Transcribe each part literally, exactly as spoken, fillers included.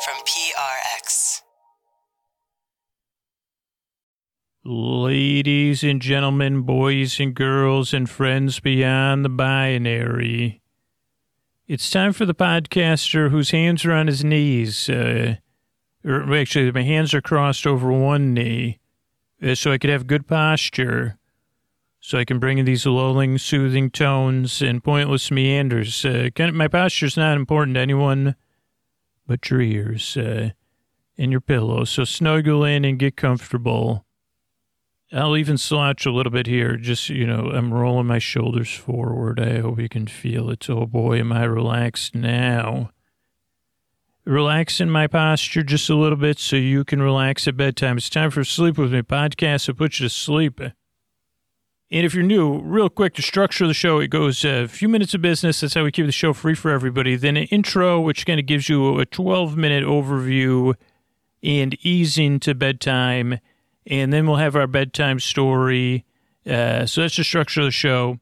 from P R X. Ladies and gentlemen, boys and girls, and friends beyond the binary, it's time for the podcaster whose hands are on his knees. Uh, or actually, my hands are crossed over one knee, uh, so I could have good posture, so I can bring in these lulling, soothing tones and pointless meanders. Uh, kind of, my posture's not important to anyone but your ears uh, and your pillow, so snuggle in and get comfortable. I'll even slouch a little bit here. Just, you know, I'm rolling my shoulders forward. I hope you can feel it. Oh, boy, am I relaxed now. Relaxing my posture just a little bit so you can relax at bedtime. It's time for Sleep With Me podcast to put you to sleep. And if you're new, real quick, the structure of the show, it goes a few minutes of business. That's how we keep the show free for everybody. Then an intro, which kind of gives you a twelve-minute overview and ease into bedtime. And then we'll have our bedtime story. Uh, so that's the structure of the show.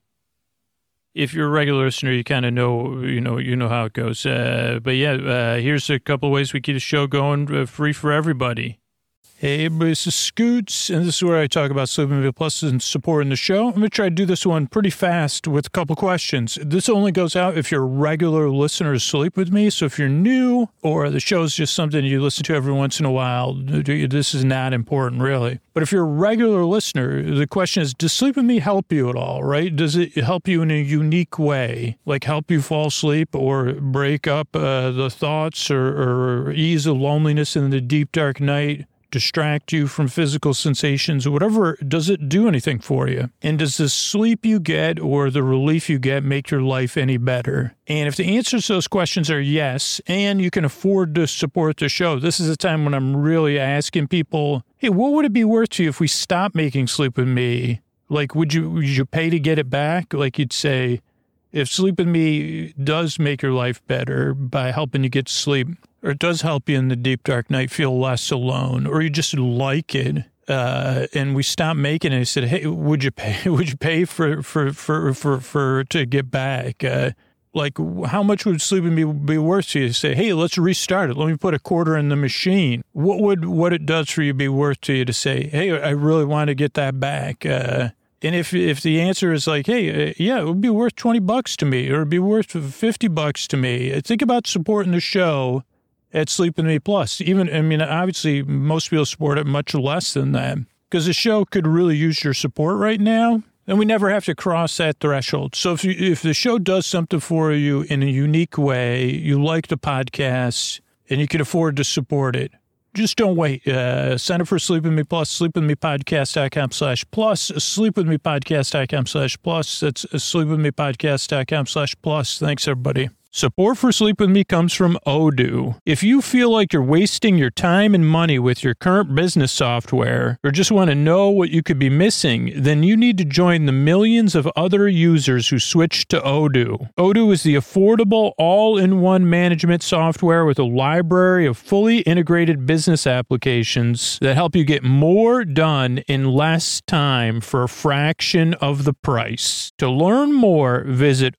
If you're a regular listener, you kind of know, you know, you know how it goes. Uh, but yeah, uh, here's a couple of ways we keep the show going uh, free for everybody. Hey, everybody, this is Scoots, and this is where I talk about Sleep With Me Plus and supporting the show. I'm going to try to do this one pretty fast with a couple questions. This only goes out if you're a regular listener to Sleep With Me, so if you're new or the show's just something you listen to every once in a while, this is not important, really. But if you're a regular listener, the question is, does Sleep With Me help you at all, right? Does it help you in a unique way, like help you fall asleep or break up uh, the thoughts or, or ease the loneliness in the deep, dark night? Distract you from physical sensations or whatever, does it do anything for you? And does the sleep you get or the relief you get make your life any better? And if the answers to those questions are yes, and you can afford to support the show, this is a time when I'm really asking people, hey, what would it be worth to you if we stopped making Sleep With Me? Like, would you, would you pay to get it back? Like you'd say, if Sleep With Me does make your life better by helping you get to sleep, or it does help you in the deep, dark night feel less alone, or you just like it, uh, and we stopped making it, I said, hey, would you pay, would you pay for, for, for, for, for, to get back? Uh, like, how much would Sleep With Me be worth to you? Say, hey, let's restart it. Let me put a quarter in the machine. What would, what it does for you be worth to you to say, hey, I really want to get that back? Uh, And if if the answer is like, hey, uh, yeah, it would be worth twenty bucks to me, or it'd be worth fifty bucks to me, think about supporting the show at Sleep With Me Plus. Even, I mean, obviously, most people support it much less than that, because the show could really use your support right now, and we never have to cross that threshold. So if you, if the show does something for you in a unique way, you like the podcast, and you can afford to support it, just don't wait. Uh, sign up for Sleep With Me Plus, sleepwithmepodcast.com slash plus, sleepwithmepodcast.com slash plus. That's sleepwithmepodcast.com slash plus. Thanks, everybody. Support for Sleep With Me comes from Odoo. If you feel like you're wasting your time and money with your current business software, or just want to know what you could be missing, then you need to join the millions of other users who switched to Odoo. Odoo is the affordable, all-in-one management software with a library of fully integrated business applications that help you get more done in less time for a fraction of the price. To learn more, visit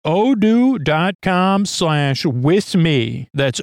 odoo.com slash with me. That's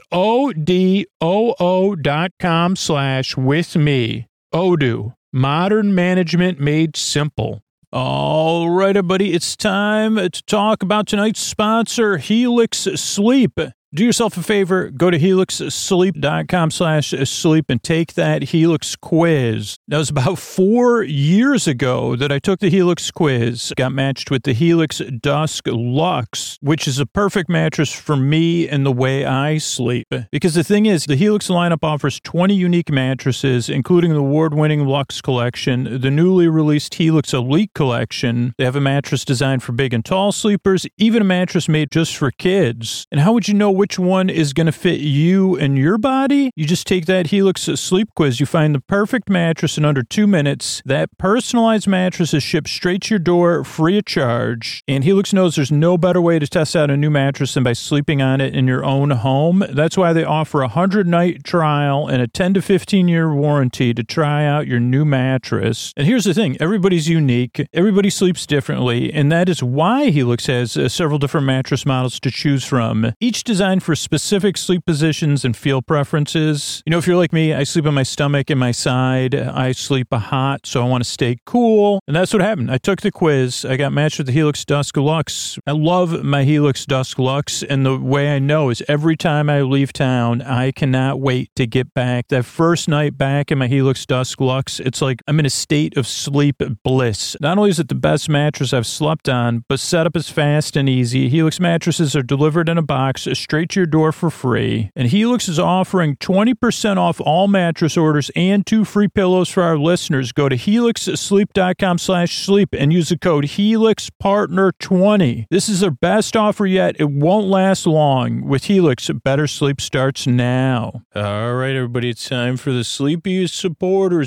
O-D-O-O dot com slash with me. Odoo, modern management made simple. All right, everybody, it's time to talk about tonight's sponsor, Helix Sleep. Do yourself a favor, go to helixsleep.com slash sleep and take that Helix quiz. That was about four years ago that I took the Helix quiz, got matched with the Helix Dusk Luxe, which is a perfect mattress for me and the way I sleep. Because the thing is, the Helix lineup offers twenty unique mattresses, including the award-winning Luxe collection, the newly released Helix Elite collection. They have a mattress designed for big and tall sleepers, even a mattress made just for kids. And how would you know which one is going to fit you and your body? You just take that Helix sleep quiz. You find the perfect mattress in under two minutes. That personalized mattress is shipped straight to your door, free of charge. And Helix knows there's no better way to test out a new mattress than by sleeping on it in your own home. That's why they offer a one hundred night trial and a ten to fifteen year warranty to try out your new mattress. And here's the thing. Everybody's unique. Everybody sleeps differently. And that is why Helix has uh, several different mattress models to choose from. Each design designed for specific sleep positions and feel preferences. You know, if you're like me, I sleep on my stomach and my side. I sleep hot, so I want to stay cool. And that's what happened. I took the quiz. I got matched with the Helix Dusk Luxe. I love my Helix Dusk Luxe, and the way I know is every time I leave town, I cannot wait to get back. That first night back in my Helix Dusk Luxe, it's like I'm in a state of sleep bliss. Not only is it the best mattress I've slept on, but setup is fast and easy. Helix mattresses are delivered in a box straight to your door for free. And Helix is offering twenty percent off all mattress orders and two free pillows for our listeners. Go to helix sleep dot com slash sleep and use the code helix partner twenty. This is their best offer yet. It won't last long. With Helix, better sleep starts now. All right, everybody, it's time for the Sleepy Supporter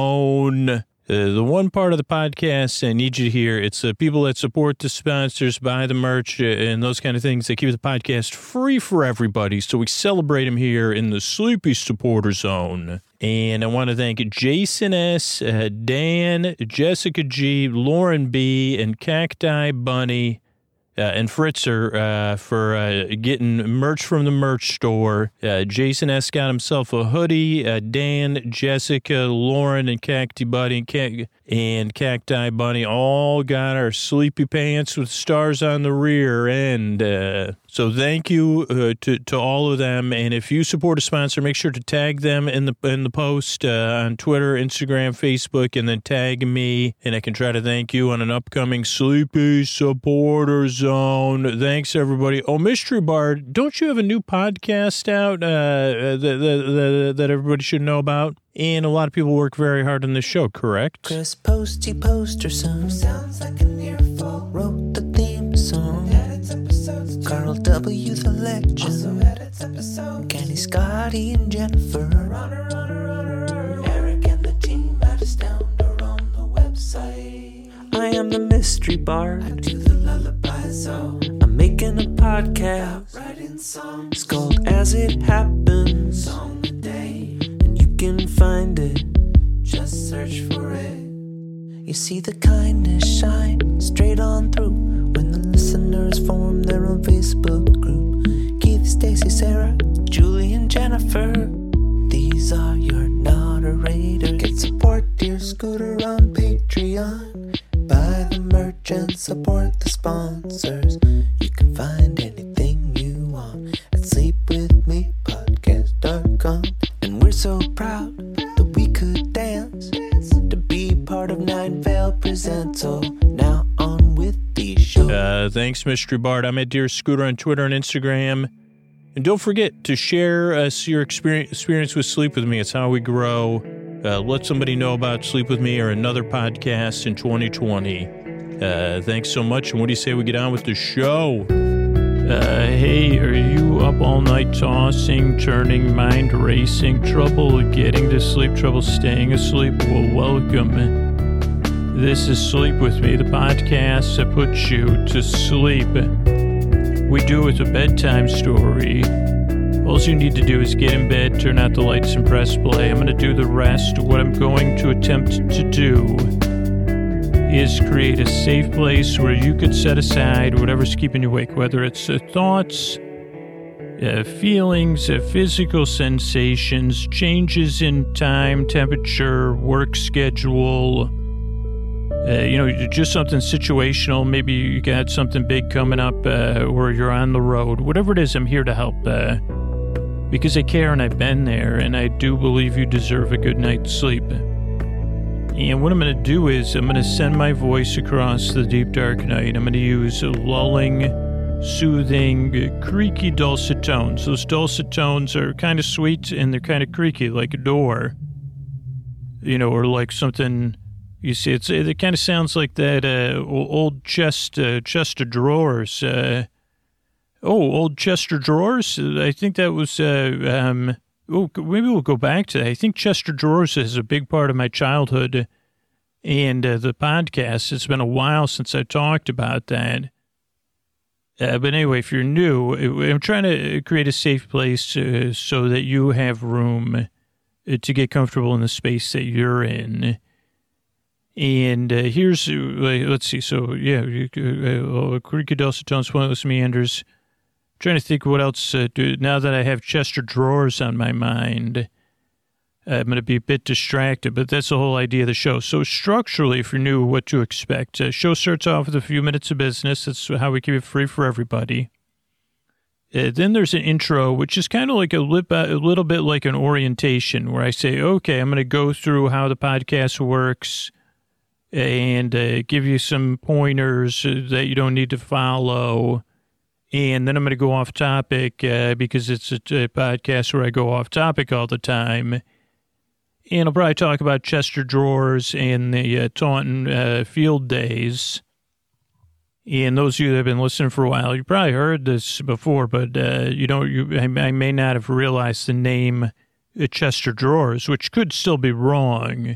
Zone. Uh, the one part of the podcast I need you to hear, it's the people that support the sponsors, buy the merch, uh, and those kind of things that keep the podcast free for everybody. So we celebrate them here in the Sleepy Supporter Zone. And I want to thank Jason S., uh, Dan, Jessica G., Lauren B., and Cacti Bunny. Uh, and Fritzer uh, for uh, getting merch from the merch store. Uh, Jason S. got himself a hoodie. Uh, Dan, Jessica, Lauren, and Cacti Bunny and, Cac- and Cacti Bunny all got our sleepy pants with stars on the rear end. Uh, so thank you uh, to to all of them. And if you support a sponsor, make sure to tag them in the in the post uh, on Twitter, Instagram, Facebook, and then tag me, and I can try to thank you on an upcoming Sleepy Supporter Zone. Thanks, everybody. Oh, Mystery Bard, don't you have a new podcast out uh, that, that, that everybody should know about? And a lot of people work very hard on this show, correct? Chris Posty Poster Son sounds like an earful. Wrote the theme song. Edits episodes. Carl W. the Legend. Also edits episodes. Kenny, Scotty, and Jennifer. Runner, runner, runner. Eric and the team at Astound are on the website. I am the Mystery Bard. I do the lullaby zone. I'm making a podcast. Writing songs. It's called As It Happens. Song a day. Can find it, just search for it. You see the kindness shine straight on through when the listeners form their own Facebook group. Keith, Stacy, Sarah, Julie, and Jennifer. These are your moderators. Get support dear Scooter on Patreon. Buy the merch and support the sponsors. You can find anything you want at sleep with me podcast dot com. And we're so proud that we could dance to be part of Nine Vale Presents. So now on with the show. Uh, thanks, Mystery Bard. I'm at Dear Scooter on Twitter and Instagram. And don't forget to share us your experience, experience with Sleep With Me. It's how we grow. Uh, let somebody know about Sleep With Me or another podcast in twenty twenty. Uh, thanks so much. And what do you say we get on with the show? Uh, hey, are you up all night tossing, turning, mind racing, trouble getting to sleep, trouble staying asleep? Well, welcome. This is Sleep With Me, the podcast that puts you to sleep. We do it with a bedtime story. All you need to do is get in bed, turn out the lights, and press play. I'm going to do the rest. What I'm going to attempt to do is create a safe place where you could set aside whatever's keeping you awake, whether it's uh, thoughts, uh, feelings, uh, physical sensations, changes in time, temperature, work schedule, uh, you know, just something situational. Maybe you got something big coming up uh, or you're on the road. Whatever it is, I'm here to help uh, because I care and I've been there, and I do believe you deserve a good night's sleep. And what I'm going to do is I'm going to send my voice across the deep, dark night. I'm going to use lulling, soothing, creaky, dulcet tones. Those dulcet tones are kind of sweet and they're kind of creaky, like a door. You know, or like something, you see, it's, it kind of sounds like that uh, old chest, uh, chest of drawers. Uh, oh, old Chester drawers? I think that was... Uh, um, Oh, maybe we'll go back to that. I think Chester Drawers is a big part of my childhood and uh, the podcast. It's been a while since I talked about that. Uh, but anyway, if you're new, I'm trying to create a safe place uh, so that you have room uh, to get comfortable in the space that you're in. And uh, here's, uh, let's see, so yeah, uh, creaky dulcet tones, pointless meanders, trying to think what else, uh, do, now that I have Chester Drawers on my mind, I'm going to be a bit distracted, but that's the whole idea of the show. So structurally, if you're new, what to expect. Uh, show starts off with a few minutes of business. That's how we keep it free for everybody. Uh, then there's an intro, which is kind of like a, lip, a little bit like an orientation, where I say, okay, I'm going to go through how the podcast works and uh, give you some pointers that you don't need to follow. And then I'm going to go off topic uh, because it's a, a podcast where I go off topic all the time. And I'll probably talk about Chester Drawers and the uh, Taunton uh, Field Days. And those of you that have been listening for a while, you probably heard this before, but uh, you know, you, I, I may not have realized the name uh, Chester Drawers, which could still be wrong.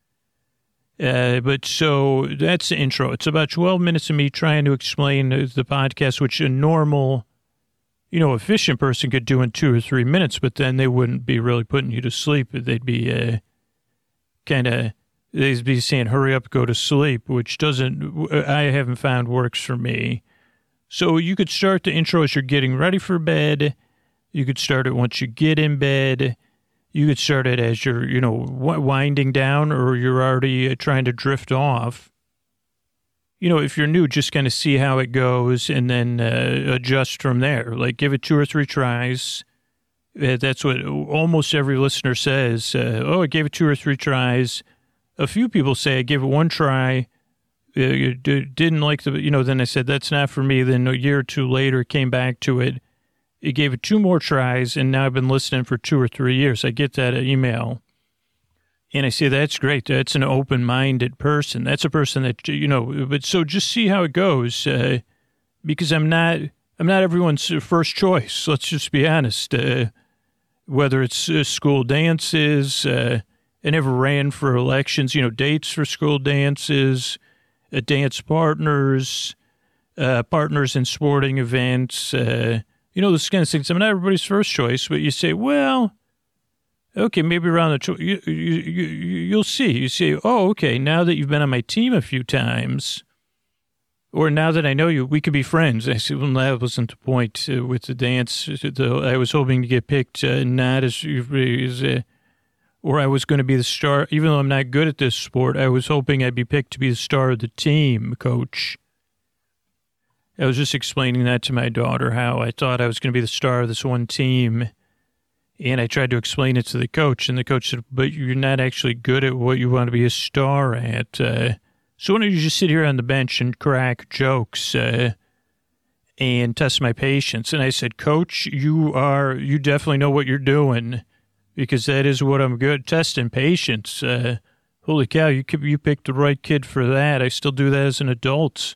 Uh, but so that's the intro. It's about twelve minutes of me trying to explain the podcast, which a normal, you know, efficient person could do in two or three minutes, but then they wouldn't be really putting you to sleep. They'd be uh, kind of, they'd be saying, hurry up, go to sleep, which doesn't, I haven't found works for me. So you could start the intro as you're getting ready for bed. You could start it once you get in bed. You could start it as you're, you know, winding down, or you're already trying to drift off. You know, if you're new, just kind of see how it goes and then uh, adjust from there. Like, give it two or three tries. Uh, that's what almost every listener says. Uh, oh, I gave it two or three tries. A few people say I gave it one try. Uh, you d- didn't like the, you know, then I said, that's not for me. Then a year or two later, came back to it. It gave it two more tries, and now I've been listening for two or three years. I get that email, and I say, that's great. That's an open-minded person. That's a person that, you know, but so just see how it goes, uh, because I'm not I'm not everyone's first choice. Let's just be honest. Uh, whether it's uh, school dances, uh, I never ran for elections, you know, dates for school dances, uh, dance partners, uh, partners in sporting events, uh you know, this kind of things. I'm not everybody's first choice, but you say, well, okay, maybe around the, tw- you, you, you, you'll see. You say, oh, okay, now that you've been on my team a few times, or now that I know you, we could be friends. I said, well, that wasn't the point uh, with the dance. The, I was hoping to get picked uh, not as, as uh, or I was going to be the star. Even though I'm not good at this sport, I was hoping I'd be picked to be the star of the team, coach. I was just explaining that to my daughter, how I thought I was going to be the star of this one team. And I tried to explain it to the coach, and the coach said, but you're not actually good at what you want to be a star at. Uh, so why don't you just sit here on the bench and crack jokes uh, and test my patience? And I said, Coach, you are, you definitely know what you're doing, because that is what I'm good, testing patience. Uh, holy cow, you, you picked the right kid for that. I still do that as an adult.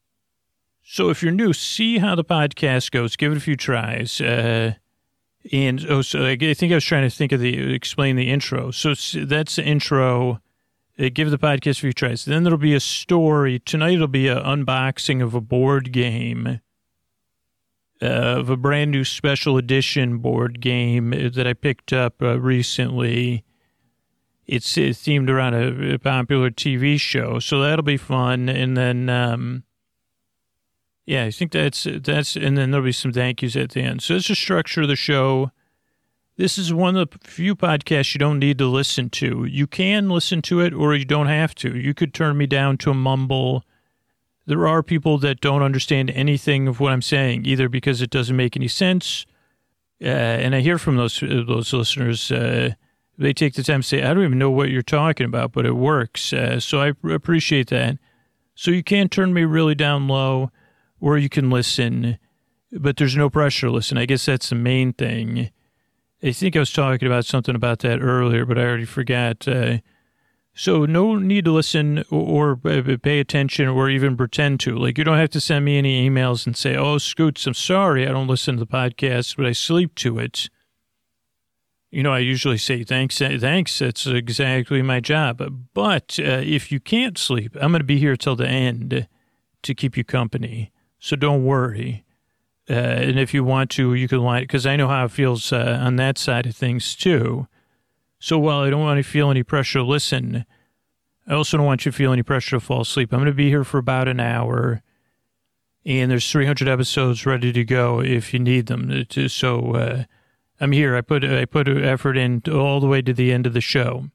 So if you're new, see how the podcast goes. Give it a few tries. Uh, and oh, so I think I was trying to think of the, explain the intro. So that's the intro. Uh, give the podcast a few tries. Then there'll be a story. Tonight it'll be an unboxing of a board game, uh, of a brand new special edition board game that I picked up uh, recently. It's, it's themed around a, a popular T V show. So that'll be fun. And then, um, yeah, I think that's, that's, and then there'll be some thank yous at the end. So that's the structure of the show. This is one of the few podcasts you don't need to listen to. You can listen to it, or you don't have to. You could turn me down to a mumble. There are people that don't understand anything of what I'm saying, either because it doesn't make any sense. Uh, and I hear from those, those listeners, uh, they take the time to say, I don't even know what you're talking about, but it works. Uh, so I appreciate that. So you can turn me really down low, or you can listen, but there's no pressure to listen. I guess that's the main thing. I think I was talking about something about that earlier, but I already forgot. Uh, so no need to listen or, or pay attention or even pretend to. Like, you don't have to send me any emails and say, oh, Scoots, I'm sorry, I don't listen to the podcast, but I sleep to it. You know, I usually say, thanks, thanks, that's exactly my job. But uh, if you can't sleep, I'm going to be here till the end to keep you company. So don't worry. Uh, and if you want to, you can lie, because I know how it feels uh, on that side of things too. So while I don't want you to feel any pressure to listen, I also don't want you to feel any pressure to fall asleep. I'm going to be here for about an hour. And there's three hundred episodes ready to go if you need them. So uh, I'm here. I put I put effort in all the way to the end of the show.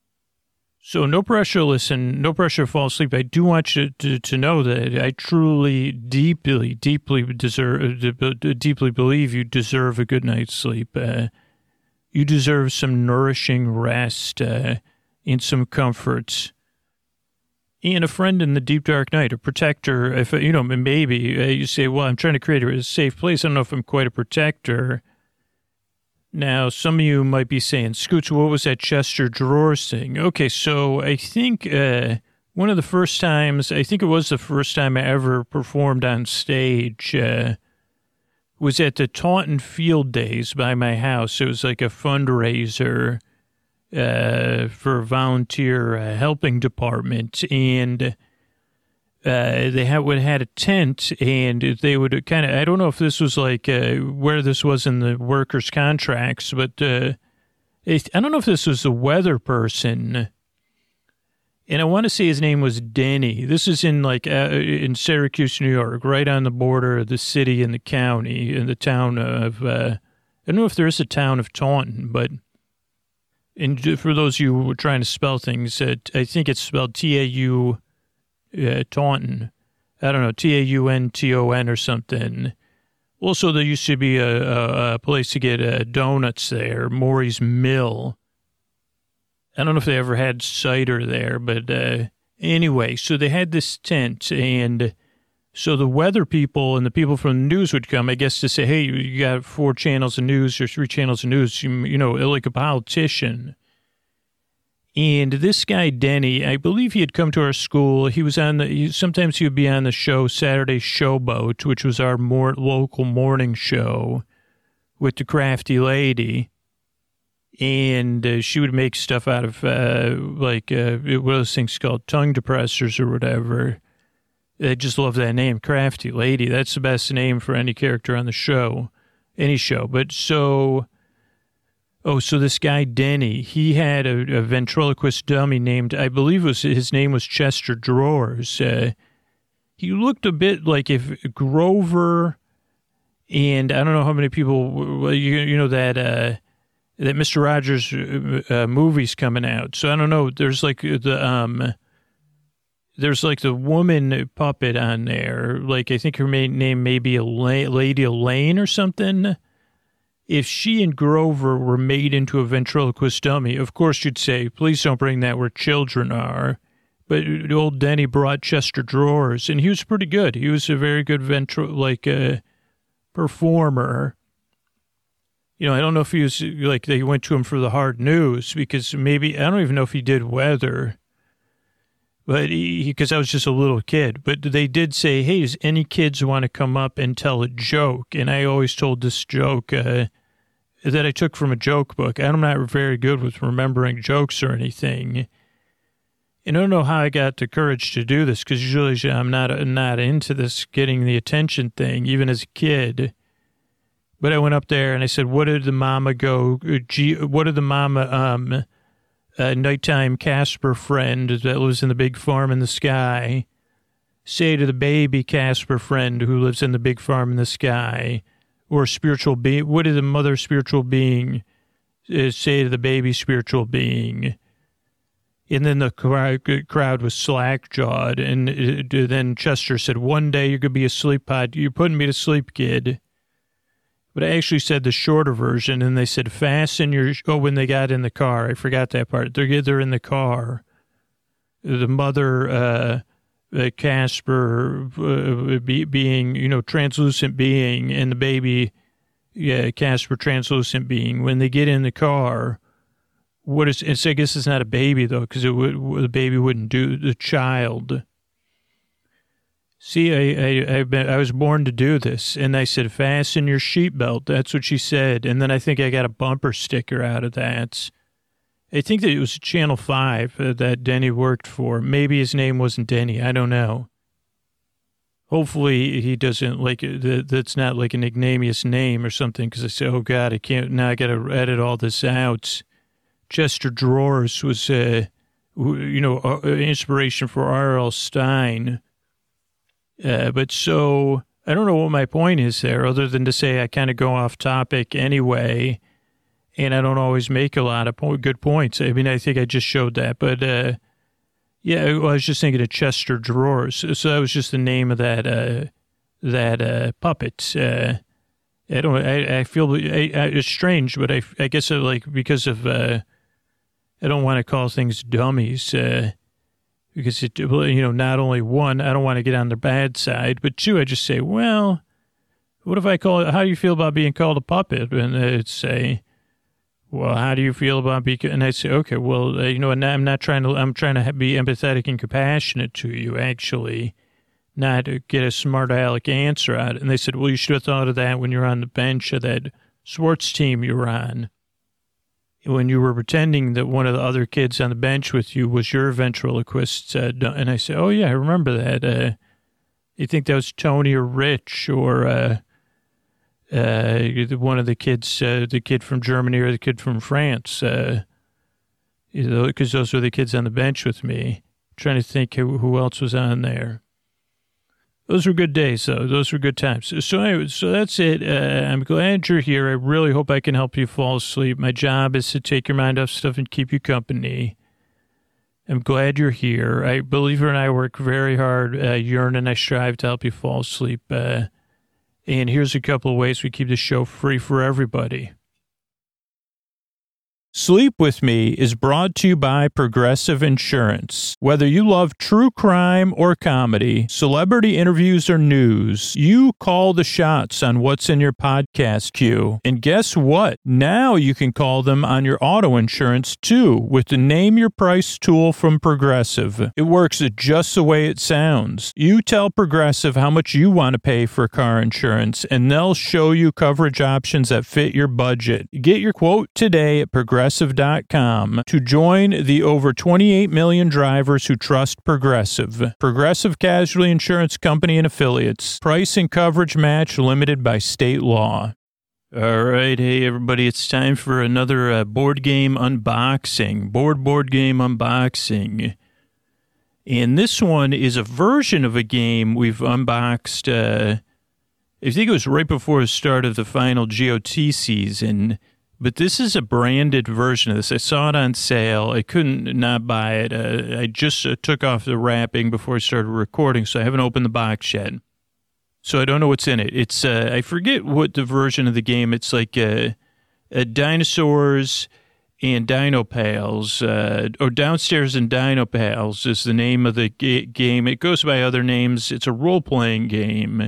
So no pressure to listen, no pressure to fall asleep. I do want you to, to know that I truly, deeply, deeply deserve, deeply believe you deserve a good night's sleep. Uh, you deserve some nourishing rest uh, and some comforts. And a friend in the deep, dark night, a protector. If you know, maybe uh, you say, well, I'm trying to create a safe place. I don't know if I'm quite a protector. Now, some of you might be saying, Scoots, what was that Chester Drawers thing? Okay, so I think uh, one of the first times, I think it was the first time I ever performed on stage, uh, was at the Taunton Field Days by my house. It was like a fundraiser uh, for a volunteer uh, helping department, and Uh, they had, would had a tent, and they would kind of, I don't know if this was like uh, where this was in the workers' contracts, but uh, it, I don't know if this was the weather person. And I want to say his name was Denny. This is in like uh, in Syracuse, New York, right on the border of the city and the county, in the town of, uh, I don't know if there is a town of Taunton, but and for those of you who were trying to spell things, uh, I think it's spelled T A U Uh, Taunton. I don't know, T A U N T O N or something. Also, there used to be a, a, a place to get uh, donuts there, Maury's Mill. I don't know if they ever had cider there, but uh, anyway, so they had this tent, and so the weather people and the people from the news would come, I guess, to say, hey, you got four channels of news or three channels of news, you, you know, like a politician. And this guy, Denny, I believe he had come to our school. He was on the, he, sometimes he would be on the show, Saturday Showboat, which was our more local morning show with the crafty lady. And uh, she would make stuff out of, uh, like, uh, what are those things called? Tongue depressors or whatever. I just love that name, crafty lady. That's the best name for any character on the show, any show. But so... Oh, so this guy, Denny, he had a, a ventriloquist dummy named, I believe it was, his name was Chester Drawers. Uh, he looked a bit like if Grover and I don't know how many people, you, you know, that uh, that Mister Rogers uh, movie's coming out. So I don't know, there's like the, um, there's like the woman puppet on there. Like I think her main name may be Elaine, Lady Elaine or something. If she and Grover were made into a ventriloquist dummy, of course you'd say, please don't bring that where children are. But old Denny brought Chester Drawers, and he was pretty good. He was a very good ventri- like uh, performer. You know, I don't know if he was, like, they went to him for the hard news, because maybe, I don't even know if he did weather. But he, because I was just a little kid. But they did say, hey, does any kids want to come up and tell a joke? And I always told this joke uh, that I took from a joke book. I'm not very good with remembering jokes or anything. And I don't know how I got the courage to do this, because usually I'm not, not into this getting the attention thing, even as a kid. But I went up there and I said, what did the mama go, G, what did the mama, um... a nighttime Casper friend that lives in the big farm in the sky say to the baby Casper friend who lives in the big farm in the sky, or spiritual being, what did the mother spiritual being uh, say to the baby spiritual being? And then the crowd was slack-jawed, and uh, then Chester said, one day you're going to be a sleep pod, you're putting me to sleep, kid. But I actually said the shorter version, and they said, fasten your, oh, when they got in the car, I forgot that part. They're, they're in the car. The mother, uh, uh, Casper, uh, be, being, you know, translucent being, and the baby, yeah, Casper, translucent being. When they get in the car, what is, it's, I guess it's not a baby, though, because it would, the baby wouldn't do, the child. See, I, I, I've been, I was born to do this. And I said, fasten your seatbelt. That's what she said. And then I think I got a bumper sticker out of that. I think that it was Channel five uh, that Denny worked for. Maybe his name wasn't Denny. I don't know. Hopefully he doesn't, like, that, that's not like an ignominious name or something. Because I said, oh, God, I can't, now I got to edit all this out. Chester Drawers was, uh, you know, uh, inspiration for R L. Stine. Uh, but so I don't know what my point is there, other than to say I kind of go off topic anyway, and I don't always make a lot of po- good points. I mean, I think I just showed that, but uh, yeah, well, I was just thinking of Chester Drawers. So that was just the name of that uh, that uh, puppet. Uh, I don't. I, I feel I, I, it's strange, but I, I guess uh, like because of uh, I don't want to call things dummies. Uh, Because, it, you know, not only one, I don't want to get on the bad side, but two, I just say, well, what if I call it, how do you feel about being called a puppet? And they'd say, well, how do you feel about being, and I'd say, okay, well, uh, you know, I'm not trying to, I'm trying to be empathetic and compassionate to you, actually, not get a smart aleck answer out of it. And they said, well, you should have thought of that when you're on the bench of that sports team you were on. When you were pretending that one of the other kids on the bench with you was your ventriloquist. Uh, and I said, oh, yeah, I remember that. Uh, you think that was Tony or Rich or uh, uh, one of the kids, uh, the kid from Germany or the kid from France, uh, because those were the kids on the bench with me. I'm trying to think who, who else was on there. Those were good days, though. Those were good times. So anyway, so that's it. Uh, I'm glad you're here. I really hope I can help you fall asleep. My job is to take your mind off stuff and keep you company. I'm glad you're here. I believe her and I work very hard. Uh, Yearn and I strive to help you fall asleep. Uh, and here's a couple of ways we keep the show free for everybody. Sleep With Me is brought to you by Progressive Insurance. Whether you love true crime or comedy, celebrity interviews or news, you call the shots on what's in your podcast queue. And guess what? Now you can call them on your auto insurance too with the Name Your Price tool from Progressive. It works just the way it sounds. You tell Progressive how much you want to pay for car insurance, and they'll show you coverage options that fit your budget. Get your quote today at Progressive. Progressive dot com to join the over twenty-eight million drivers who trust Progressive. Progressive Casualty Insurance Company and Affiliates. Price and coverage match limited by state law. All right. Hey, everybody. It's time for another uh, board game unboxing. Board board game unboxing. And this one is a version of a game we've unboxed, uh, I think it was right before the start of the final G O T season. But this is a branded version of this. I saw it on sale. I couldn't not buy it. Uh, I just uh, took off the wrapping before I started recording, so I haven't opened the box yet. So I don't know what's in it. It's uh, I forget what the version of the game. It's like uh, uh, dinosaurs and Dino Pals, uh, or Downstairs and Dino Pals is the name of the ga- game. It goes by other names. It's a role-playing game.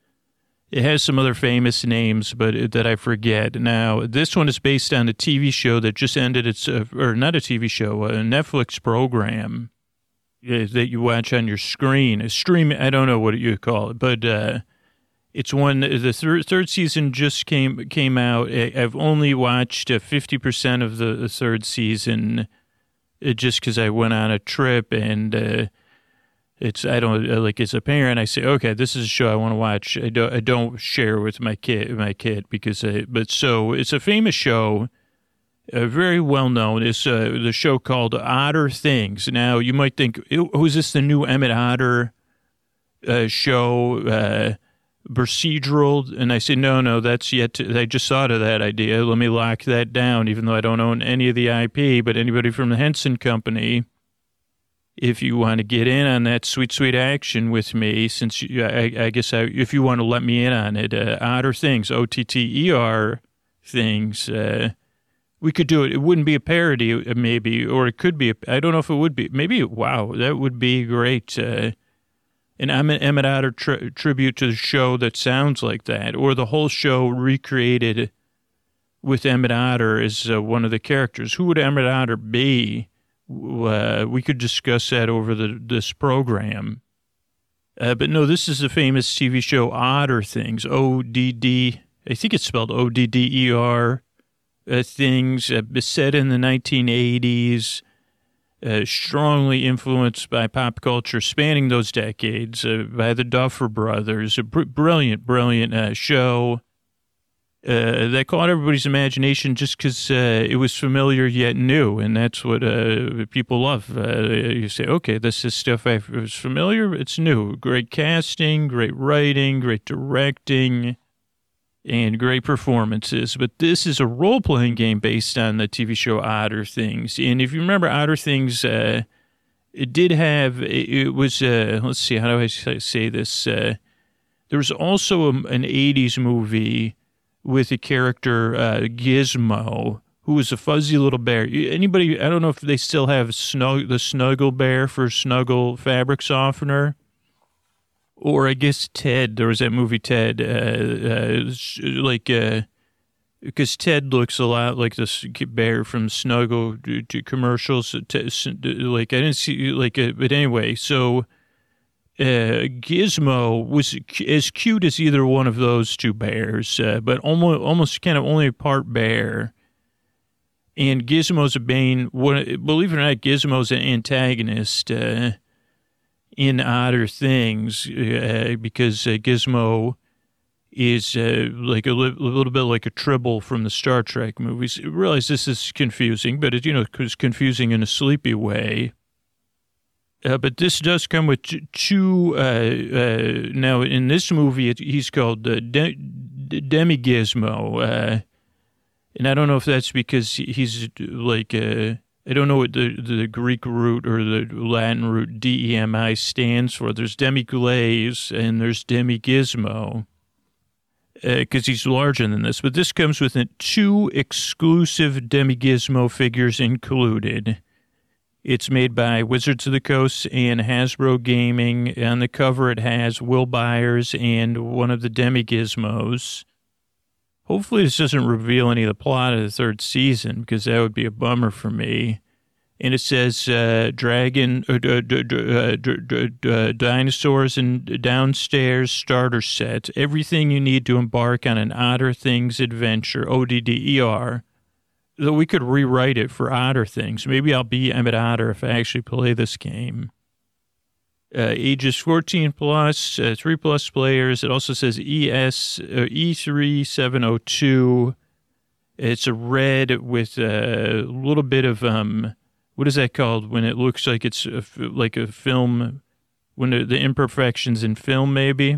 It has some other famous names, but that I forget. Now, this one is based on a T V show that just ended its, uh, or not a T V show, a Netflix program uh, that you watch on your screen. A stream, I don't know what you call it, but uh, it's one, the thir- third season just came came out. I've only watched uh, fifty percent of the, the third season uh, just because I went on a trip and... Uh, It's, I don't, like, as a parent, I say, okay, this is a show I want to watch. I don't, I don't share with my kid, my kid, because, I, but so, it's a famous show, uh, very well known. It's uh, the show called Odder Things. Now, you might think, who is this, the new Emmett Otter uh, show, uh, procedural? And I say, no, no, that's yet to, I just thought of that idea. Let me lock that down, even though I don't own any of the I P, but anybody from the Henson Company, if you want to get in on that sweet, sweet action with me, since you, I, I guess I, if you want to let me in on it, uh, Otter Things, O T T E R things, uh, we could do it. It wouldn't be a parody, maybe, or it could be. A, I don't know if it would be. Maybe, wow, that would be great. Uh, an Emmett Otter tri- tribute to the show that sounds like that, or the whole show recreated with Emmett Otter as uh, one of the characters. Who would Emmett Otter be? Uh, we could discuss that over the this program. Uh, but no, this is the famous T V show Odder Things, O D D, I think it's spelled O D D E R, uh, things, uh, set in the nineteen eighties, uh, strongly influenced by pop culture spanning those decades, uh, by the Duffer Brothers, a br- brilliant, brilliant uh, show. uh, that caught everybody's imagination just because uh, it was familiar yet new, and that's what uh, people love. Uh, you say, okay, this is stuff I was familiar, it's new. Great casting, great writing, great directing, and great performances. But this is a role-playing game based on the T V show Odder Things. And if you remember Odder Things, uh, it did have, it, it was, uh, let's see, how do I say this? Uh, there was also a, an eighties movie with a character, uh, Gizmo, who was a fuzzy little bear. Anybody, I don't know if they still have snug, the Snuggle Bear for Snuggle fabric softener. Or I guess Ted, there was that movie Ted, uh, uh, like, uh, because Ted looks a lot like this bear from Snuggle to, to commercials. Like, I didn't see, like, uh, but anyway, so uh, Gizmo was as cute as either one of those two bears, uh, but almost, almost kind of only a part bear. And Gizmo's a Bane, what, believe it or not, Gizmo's an antagonist uh, in Odder Things uh, because uh, Gizmo is uh, like a, li- a little bit like a Tribble from the Star Trek movies. I realize this is confusing, but it, you know, it's confusing in a sleepy way. Uh, but this does come with two, uh, uh, now in this movie, it, he's called uh, De- De- Demi Gizmo. Uh, and I don't know if that's because he's like, uh, I don't know what the, the Greek root or the Latin root D E M I stands for. There's Demi Glaze and there's Demi Gizmo. Because uh, he's larger than this. But this comes with two exclusive Demi Gizmo figures included. It's made by Wizards of the Coast and Hasbro Gaming. On the cover, it has Will Byers and one of the Demi Gizmos. Hopefully, this doesn't reveal any of the plot of the third season, because that would be a bummer for me. And it says uh, dragon, uh, d- d- d- uh, d- d- d- dinosaurs and downstairs starter set. Everything you need to embark on an Odder Things adventure, O D D E R. Though we could rewrite it for Odder Things. Maybe I'll be Emmett Otter if I actually play this game. Uh, ages fourteen plus, uh, three plus players. It also says E S, uh, E three seven oh two. It's a red with a little bit of, um, what is that called when it looks like it's a, like a film, when the, the imperfections in film maybe?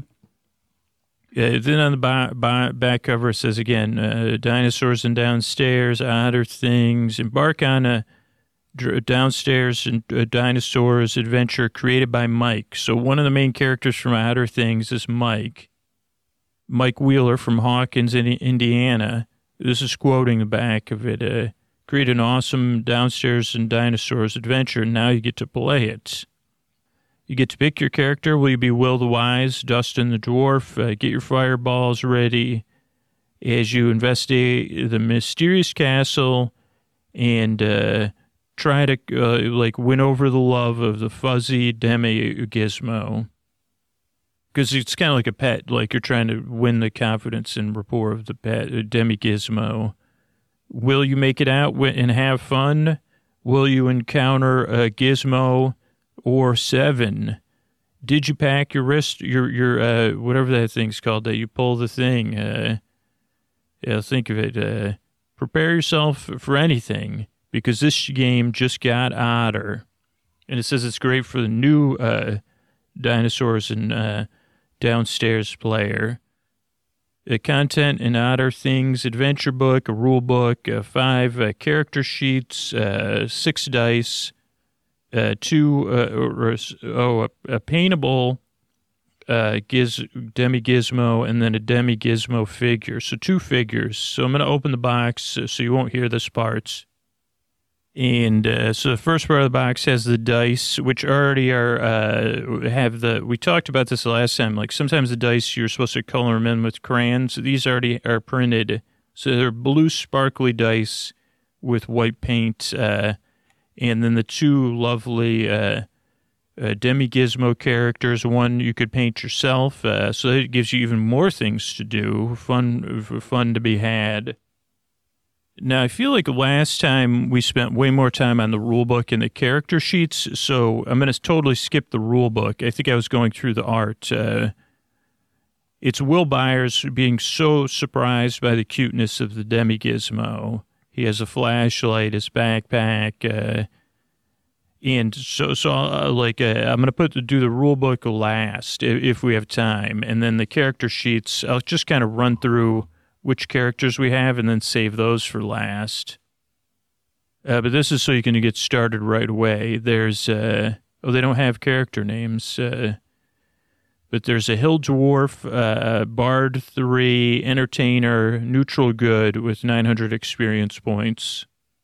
Uh, then on the by, by, back cover, it says again, uh, dinosaurs and downstairs, Odder Things, embark on a d- downstairs and uh, dinosaurs adventure created by Mike. So one of the main characters from Odder Things is Mike. Mike Wheeler from Hawkins, Indiana. This is quoting the back of it. Uh, create an awesome downstairs and dinosaurs adventure, and now you get to play it. You get to pick your character. Will you be Will the Wise, Dustin the Dwarf? Uh, get your fireballs ready as you investigate the mysterious castle and uh, try to uh, like win over the love of the fuzzy Demi Gizmo. Because it's kind of like a pet, like you're trying to win the confidence and rapport of the pet, uh, Demi Gizmo. Will you make it out and have fun? Will you encounter a Gizmo or seven? Did you pack your wrist, your, your, uh, whatever that thing's called, that you pull the thing? Uh, yeah, think of it. Uh, prepare yourself for anything, because this game just got odder. And it says it's great for the new uh, dinosaurs and uh, downstairs player. The content in Odder Things adventure book, a rule book, uh, five uh, character sheets, uh, six dice, uh, two, uh, or, or, oh, a, a paintable uh, giz, Demi Gizmo, and then a Demi Gizmo figure. So two figures. So I'm going to open the box so you won't hear this parts. And uh, so the first part of the box has the dice, which already are, uh, have the, we talked about this the last time, like sometimes the dice you're supposed to color them in with crayons. These already are printed. So they're blue sparkly dice with white paint. Uh, and then the two lovely uh, uh, Demi Gizmo characters. One you could paint yourself. Uh, so it gives you even more things to do, fun, fun to be had. Now, I feel like last time we spent way more time on the rule book and the character sheets, so I'm going to totally skip the rule book. I think I was going through the art. Uh, It's Will Byers being so surprised by the cuteness of the Demi-Gizmo. He has a flashlight, his backpack, uh, and so, so uh, like, uh, I'm going to put do the rule book last if, if we have time, and then the character sheets, I'll just kind of run through which characters we have and then save those for last. Uh, but this is so you can get started right away. There's, uh, oh, they don't have character names, uh, but there's a Hill Dwarf, uh, Bard three, Entertainer, Neutral Good with nine hundred experience points.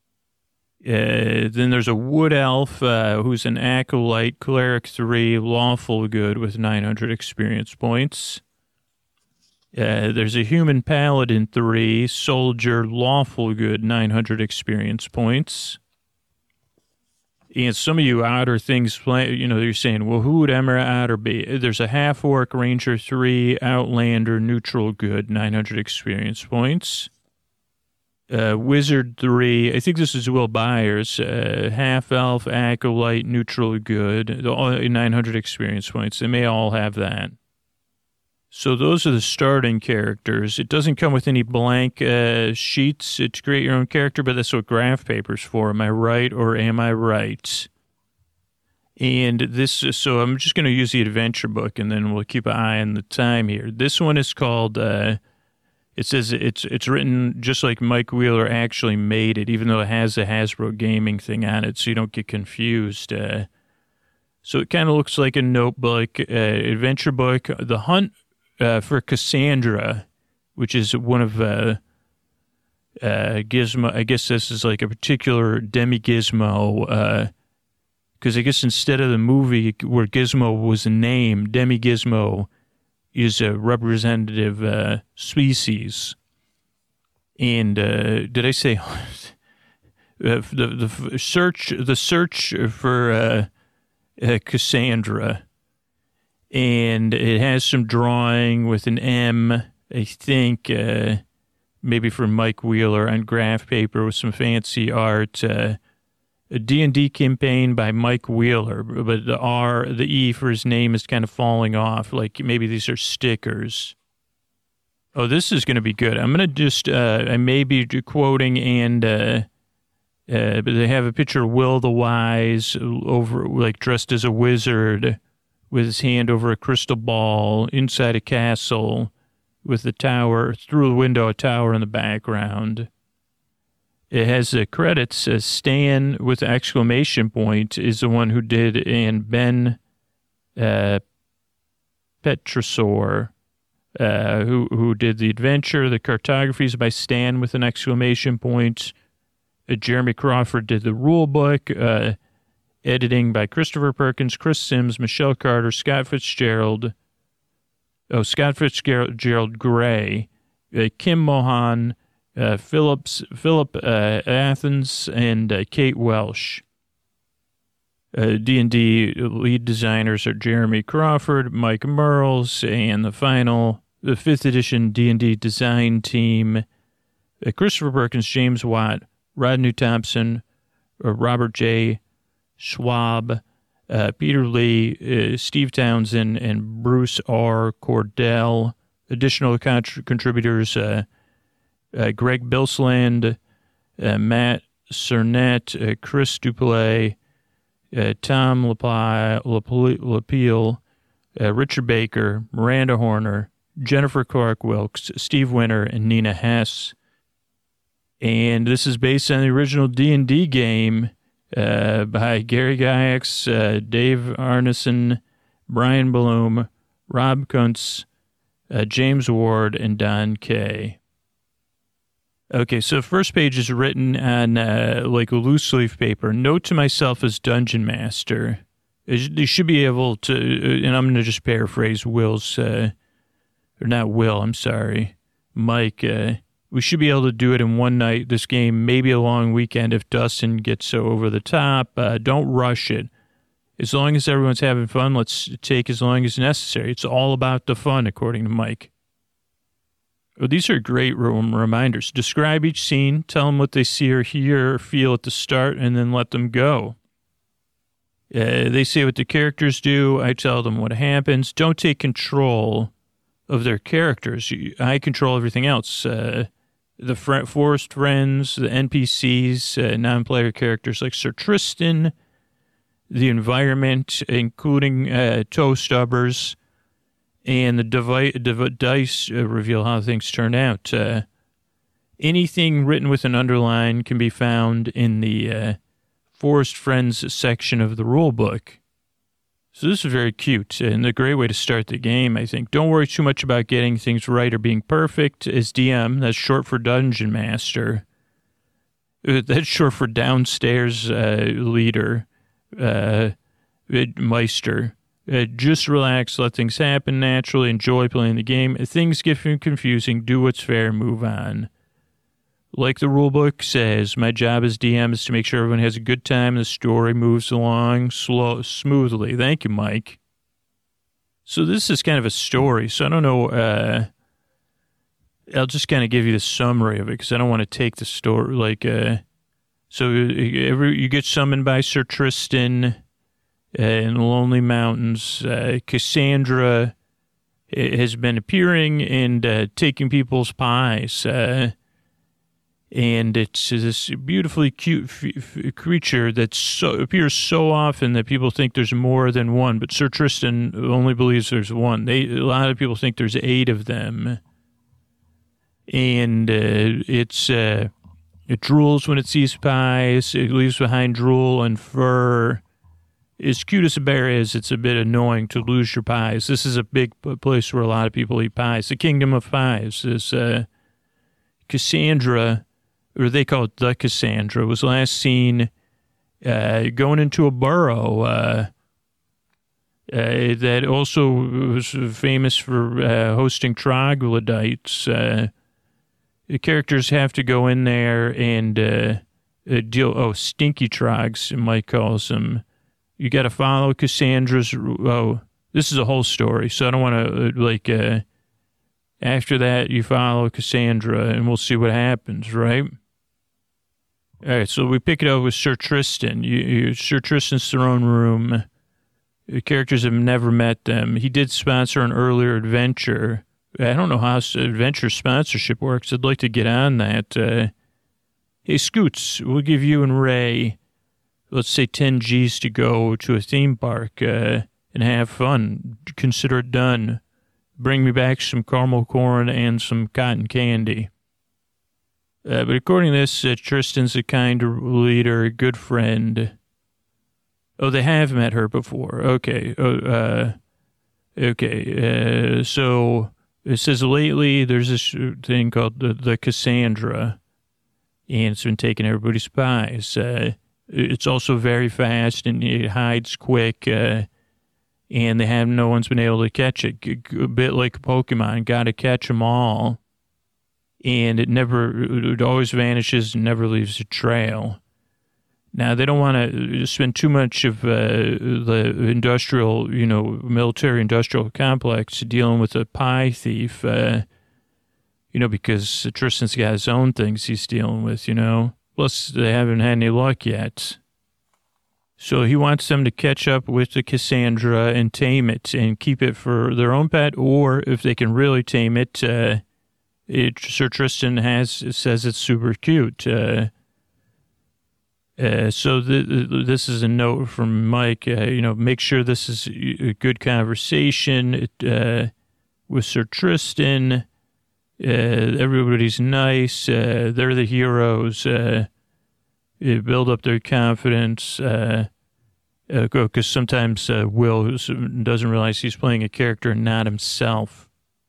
Uh, then there's a Wood Elf, uh, who's an Acolyte, Cleric three, Lawful Good with nine hundred experience points. Uh, there's a Human Paladin three, Soldier, Lawful Good, nine hundred experience points. And some of you outer things, you know, you're saying, well, who would Emra Outer be? There's a Half-Orc, Ranger three, Outlander, Neutral Good, nine hundred experience points. Uh, Wizard three, I think this is Will Byers, uh, Half-Elf, Acolyte, Neutral Good, nine hundred experience points. They may all have that. So those are the starting characters. It doesn't come with any blank uh, sheets to create your own character, but that's what graph paper's for. Am I right or am I right? And this, so I'm just going to use the adventure book, and then we'll keep an eye on the time here. This one is called, uh, it says it's it's written just like Mike Wheeler actually made it, even though it has a Hasbro Gaming thing on it, so you don't get confused. Uh, so it kind of looks like a notebook, uh, adventure book. The Hunt Uh, for Cassandra, which is one of uh, uh, Gizmo. I guess this is like a particular Demi-Gizmo, because uh, I guess instead of the movie where Gizmo was named, Demi-Gizmo is a representative uh, species. And uh, did I say uh, the the search the search for uh, uh, Cassandra? And it has some drawing with an M, I think, uh, maybe from Mike Wheeler on graph paper with some fancy art. Uh, a D and D campaign by Mike Wheeler, but the R, the E for his name is kind of falling off. Like maybe these are stickers. Oh, this is going to be good. I'm going to just, uh, I may be quoting and, uh, uh, but they have a picture of Will the Wise over, like dressed as a wizard, with his hand over a crystal ball inside a castle with the tower, through the window, a tower in the background. It has the credits. Uh, Stan with the exclamation point is the one who did, and Ben uh, Petrosor, uh, who, who did the adventure. The cartography is by Stan with an exclamation point. Uh, Jeremy Crawford did the rule book. Uh, Editing by Christopher Perkins, Chris Sims, Michelle Carter, Scott Fitzgerald, oh, Scott Fitzgerald Gerald Gray, uh, Kim Mohan, uh, Phillips, Philip uh, Athens, and uh, Kate Welsh. Uh, D and D lead designers are Jeremy Crawford, Mike Merles, and the final, the fifth edition D and D design team, uh, Christopher Perkins, James Watt, Rodney Thompson, uh, Robert J. Schwab, uh, Peter Lee, uh, Steve Townsend, and Bruce R. Cordell. Additional contr- contributors, uh, uh, Greg Bilsland, uh, Matt Cernette, uh, Chris Duplay, uh, Tom Lapille, uh, Richard Baker, Miranda Horner, Jennifer Clark Wilkes, Steve Winter, and Nina Hess. And this is based on the original D and D game Uh, by Gary Gygax, uh, Dave Arneson, Brian Bloom, Rob Kuntz, uh, James Ward, and Don Kay. Okay, so the first page is written on uh, like a loose leaf paper. Note to myself as Dungeon Master. You should be able to, and I'm going to just paraphrase Will's, uh, or not Will, I'm sorry, Mike, uh, we should be able to do it in one night, this game, maybe a long weekend if Dustin gets so over the top. Uh, don't rush it. As long as everyone's having fun, let's take as long as necessary. It's all about the fun, according to Mike. Oh, these are great reminders. Describe each scene, tell them what they see or hear or feel at the start, and then let them go. Uh, they say what the characters do. I tell them what happens. Don't take control of their characters. I control everything else. Uh, the fr- forest friends, the N P Cs, uh, non-player characters like Sir Tristan, the environment, including uh, toe stubbers, and the devi- dev- dice uh, reveal how things turn out. Uh, anything written with an underline can be found in the uh, Forest Friends section of the rule book. So this is very cute and a great way to start the game, I think. Don't worry too much about getting things right or being perfect. As D M, that's short for Dungeon Master. That's short for Downstairs uh, Leader, uh, Meister. Uh, just relax, let things happen naturally, enjoy playing the game. If things get confusing, do what's fair, move on. Like the rulebook says, my job as D M is to make sure everyone has a good time and the story moves along slow, smoothly. Thank you, Mike. So this is kind of a story, so I don't know. Uh, I'll just kind of give you the summary of it because I don't want to take the story. Like, uh, so every, you get summoned by Sir Tristan uh, in the Lonely Mountains. Uh, Cassandra has been appearing and uh, taking people's pies. Uh, And it's this beautifully cute f- f- creature that so, appears so often that people think there's more than one. But Sir Tristan only believes there's one. They, a lot of people think there's eight of them. And uh, it's uh, it drools when it sees pies. It leaves behind drool and fur. As cute as a bear is, it's a bit annoying to lose your pies. This is a big place where a lot of people eat pies. The Kingdom of Pies is uh, Cassandra, or they call it the Cassandra, was last seen uh, going into a burrow uh, uh, that also was famous for uh, hosting troglodytes. Uh, the characters have to go in there and uh, uh, deal, oh, stinky trogs, Mike calls them. You got to follow Cassandra's, oh, this is a whole story, so I don't want to, uh, like, uh, after that, you follow Cassandra, and we'll see what happens, right? All right, so we pick it up with Sir Tristan. You, you, Sir Tristan's throne room. The characters have never met them. He did sponsor an earlier adventure. I don't know how adventure sponsorship works. I'd like to get on that. Uh, hey, Scoots, we'll give you and Ray, let's say ten G's to go to a theme park uh, and have fun. Consider it done. Bring me back some caramel corn and some cotton candy. Uh, but according to this, uh, Tristan's a kind leader, a good friend. Oh, they have met her before. Okay. Oh, uh, okay. Uh, so it says lately there's this thing called the, the Cassandra, and it's been taking everybody's pies. Uh, it's also very fast, and it hides quick, uh, and they have no one's been able to catch it. A bit like Pokemon, got to catch them all. And it never, it always vanishes and never leaves a trail. Now, they don't want to spend too much of uh, the industrial, you know, military-industrial complex dealing with a pie thief, uh, you know, because Tristan's got his own things he's dealing with, you know. Plus, they haven't had any luck yet. So he wants them to catch up with the Cassandra and tame it and keep it for their own pet, or if they can really tame it, uh, It, Sir Tristan has says it's super cute. Uh, uh, so the, the, this is a note from Mike. Uh, you know, make sure this is a good conversation uh, with Sir Tristan. Uh, everybody's nice. Uh, they're the heroes. Uh, build up their confidence. Uh, because uh, sometimes uh, Will doesn't realize he's playing a character and not himself.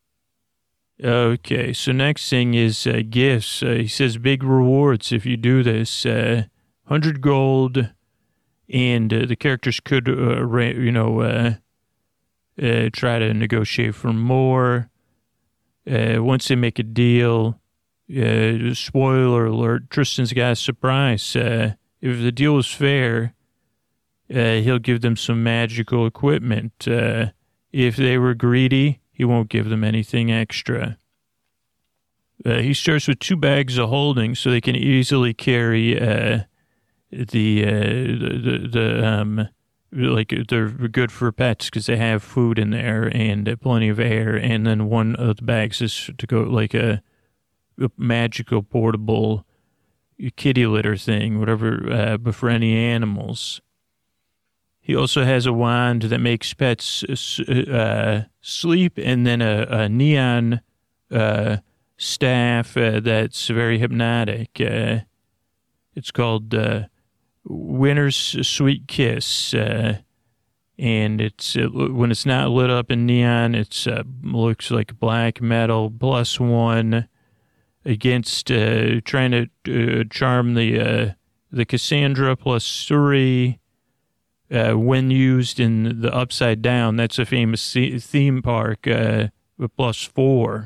Okay, so next thing is uh, gifts. Uh, he says big rewards if you do this. Uh, one hundred gold, and uh, the characters could, uh, ra- you know, uh, uh, try to negotiate for more. Uh, once they make a deal, uh, spoiler alert, Tristan's got a surprise. Uh, if the deal is fair, uh, he'll give them some magical equipment. Uh, if they were greedy, he won't give them anything extra. Uh, he starts with two bags of holding so they can easily carry uh, the, uh, the the the um like they're good for pets because they have food in there and plenty of air. And then one of the bags is to go like a, a magical portable kitty litter thing, whatever, uh, but for any animals. He also has a wand that makes pets uh, sleep, and then a, a neon uh, staff uh, that's very hypnotic. Uh, it's called uh, Winter's Sweet Kiss, uh, and it's uh, when it's not lit up in neon, it uh, looks like black metal plus one against uh, trying to uh, charm the uh, the Cassandra plus three. Uh, when used in the Upside Down, that's a famous theme park, uh, with plus four.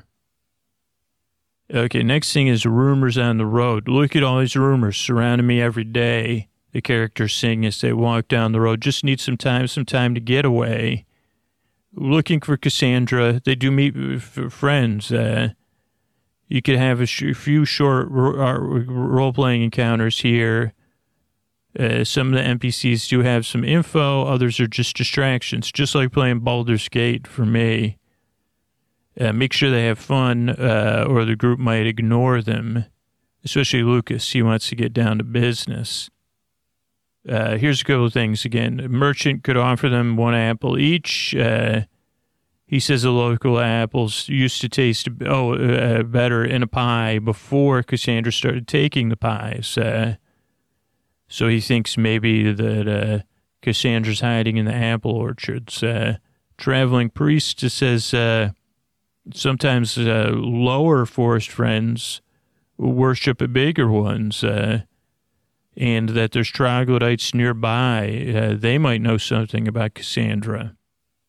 Okay, next thing is rumors on the road. Look at all these rumors surrounding me every day. The characters sing as they walk down the road. Just need some time, some time to get away. Looking for Cassandra. They do meet f- friends. Uh, you could have a sh- few short ro- role-playing encounters here. Uh, some of the N P Cs do have some info. Others are just distractions, just like playing Baldur's Gate for me. Uh, make sure they have fun, uh, or the group might ignore them, especially Lucas. He wants to get down to business. Uh, here's a couple of things again. A merchant could offer them one apple each. Uh, he says the local apples used to taste oh uh, better in a pie before Cassandra started taking the pies. Uh, So he thinks maybe that uh, Cassandra's hiding in the apple orchards. Uh, traveling priest says uh, sometimes uh, lower forest friends worship bigger ones, uh, and that there's troglodytes nearby. Uh, they might know something about Cassandra.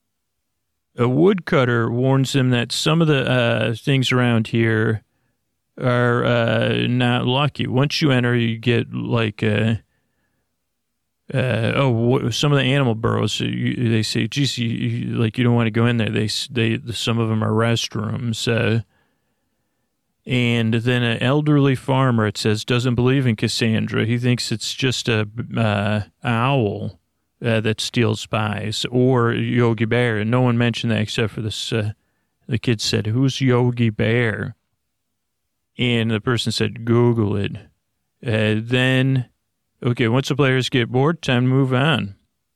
A woodcutter warns them that some of the uh, things around here are uh, not lucky. Once you enter, you get like... Uh, Uh, oh, some of the animal burrows, you, they say, geez, you, you, like, you don't want to go in there. They, they, some of them are restrooms. Uh, and then an elderly farmer, it says, doesn't believe in Cassandra. He thinks it's just a uh, owl uh, that steals spies, or Yogi Bear. And no one mentioned that except for this. Uh, the kid said, who's Yogi Bear? And the person said, Google it. Uh, then... Okay, once the players get bored, time to move on.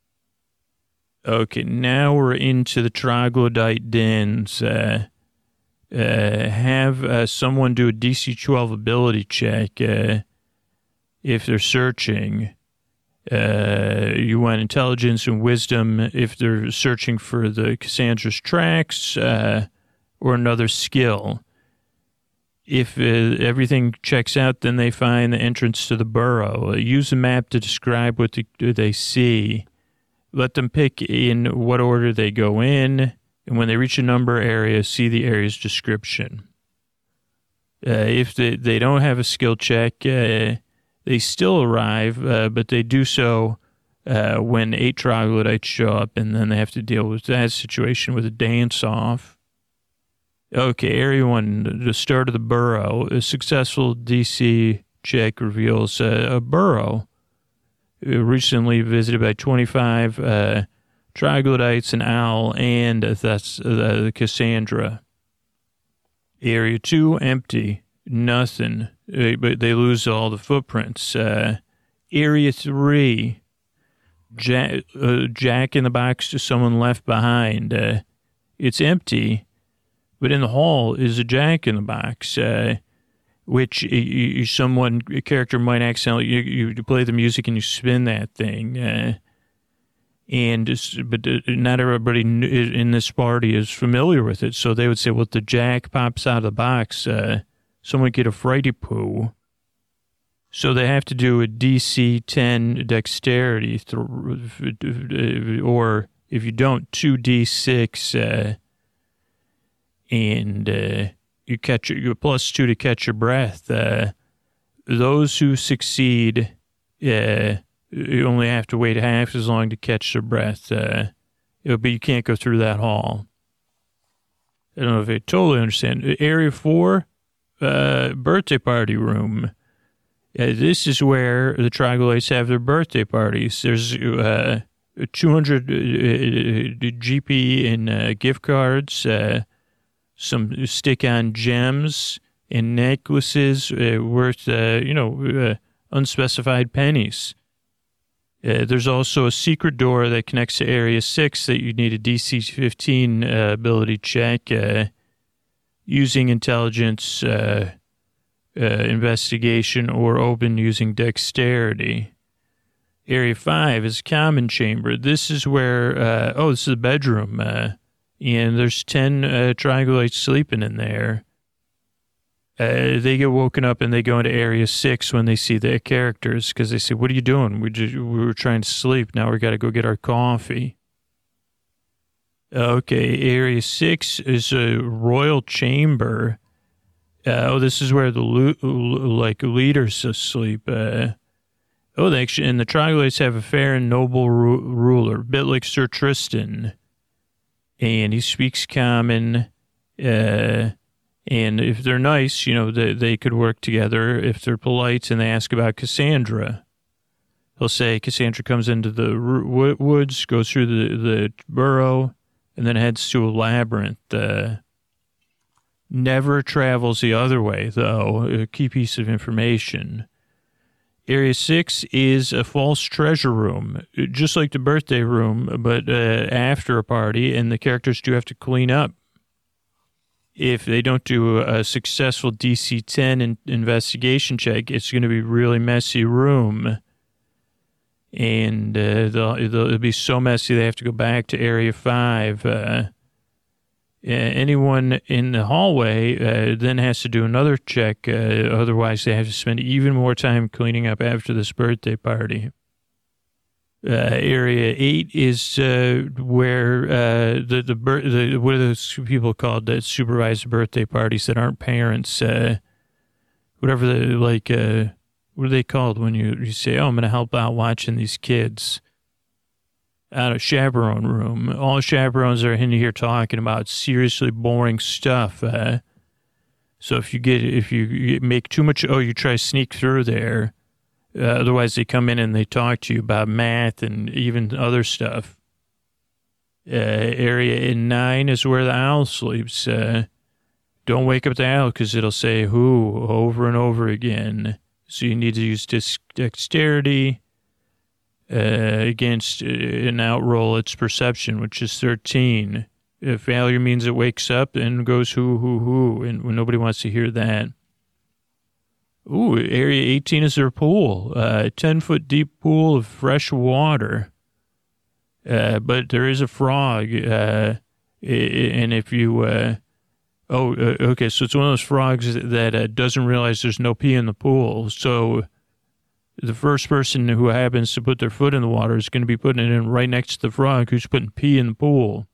Okay, now we're into the troglodyte dens. Uh, uh, have uh, someone do a D C twelve ability check uh, if they're searching. Uh, you want intelligence and wisdom if they're searching for the Cassandra's tracks uh, or another skill. If uh, everything checks out, then they find the entrance to the burrow. Uh, use a map to describe what the, they see. Let them pick in what order they go in. And when they reach a number area, see the area's description. Uh, if they, they don't have a skill check, uh, they still arrive, uh, but they do so uh, when eight troglodytes show up, and then they have to deal with that situation with a dance-off. Okay, Area one, the start of the burrow. A successful D C check reveals uh, a burrow recently visited by twenty-five uh, troglodytes, an owl, and that's uh, Cassandra. Area two, empty, nothing, uh, but they lose all the footprints. Uh, area three, Jack, uh, Jack in the box to someone left behind. Uh, it's empty. But in the hall is a Jack in the Box, uh, which you, you, someone, a character might accidentally, you, you play the music and you spin that thing. Uh, and but not everybody in this party is familiar with it. So they would say, well, if the Jack pops out of the box, uh, someone get a frighty poo. So they have to do a D C ten dexterity, th- or if you don't, two D six, uh, and uh, you catch your plus two to catch your breath. Uh, those who succeed, uh, you only have to wait half as long to catch their breath. Uh, but you can't go through that hall. I don't know if I totally understand. Area four, uh, birthday party room. Uh, this is where the troglodytes have their birthday parties. There's uh, two hundred uh, G P in uh, gift cards, uh, some stick-on gems and necklaces uh, worth, uh, you know, uh, unspecified pennies. Uh, there's also a secret door that connects to Area six that you need a D C fifteen uh, ability check uh, using intelligence uh, uh, investigation or open using dexterity. Area five is a common chamber. This is where, uh, oh, this is a bedroom, uh, and there's ten uh, troglodytes sleeping in there. Uh, they get woken up and they go into Area six when they see their characters because they say, what are you doing? We, just, we were trying to sleep. Now we got to go get our coffee. Okay, Area six is a royal chamber. Uh, oh, this is where the lo- like leaders sleep. Uh, oh, they actually, and the troglodytes have a fair and noble ru- ruler, a bit like Sir Tristan. And he speaks common. Uh... And if they're nice, you know, they, they could work together. If they're polite and they ask about Cassandra, he'll say Cassandra comes into the w- woods, goes through the, the burrow, and then heads to a labyrinth. Uh, never travels the other way, though. A key piece of information. Area six is a false treasure room, just like the birthday room, but uh, after a party, and the characters do have to clean up. If they don't do a successful D C ten in- investigation check, it's going to be a really messy room. And uh, they'll, they'll, it'll be so messy they have to go back to Area five. Uh, anyone in the hallway uh, then has to do another check. Uh, otherwise, they have to spend even more time cleaning up after this birthday party. Uh, area eight is uh, where uh, the the, bir- the what are those people called that supervise the birthday parties that aren't parents? Uh, whatever the like, uh, what are they called when you, you say, "Oh, I'm going to help out watching these kids"? Out of chaperone room. All chaperones are in here talking about seriously boring stuff. Uh, so if you get if you make too much, oh, you try to sneak through there. Uh, otherwise, they come in and they talk to you about math and even other stuff. Uh, area nine is where the owl sleeps. Uh, don't wake up the owl because it'll say who over and over again. So you need to use dis- dexterity uh, against uh, an outroll its perception, which is thirteen. If failure means it wakes up and goes who, who, who, and nobody wants to hear that. Ooh, Area eighteen is their pool. Uh, ten-foot deep pool of fresh water. Uh, but there is a frog. Uh, and if you... Uh, oh, uh, okay, so it's one of those frogs that uh, doesn't realize there's no pee in the pool. So the first person who happens to put their foot in the water is going to be putting it in right next to the frog who's putting pee in the pool.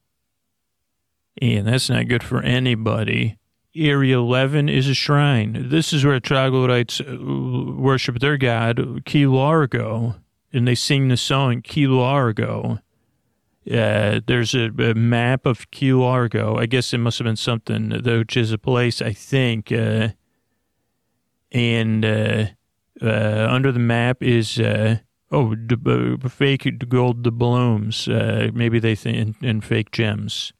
And that's not good for anybody. Area eleven is a shrine. This is where troglodytes worship their god, Key Largo, and they sing the song Key Largo. Uh, there's a, a map of Key Largo. I guess it must have been something, which is a place, I think. Uh, and uh, uh, under the map is, uh, oh, d- uh, fake gold doubloons. Uh, maybe they think, and, and fake gems.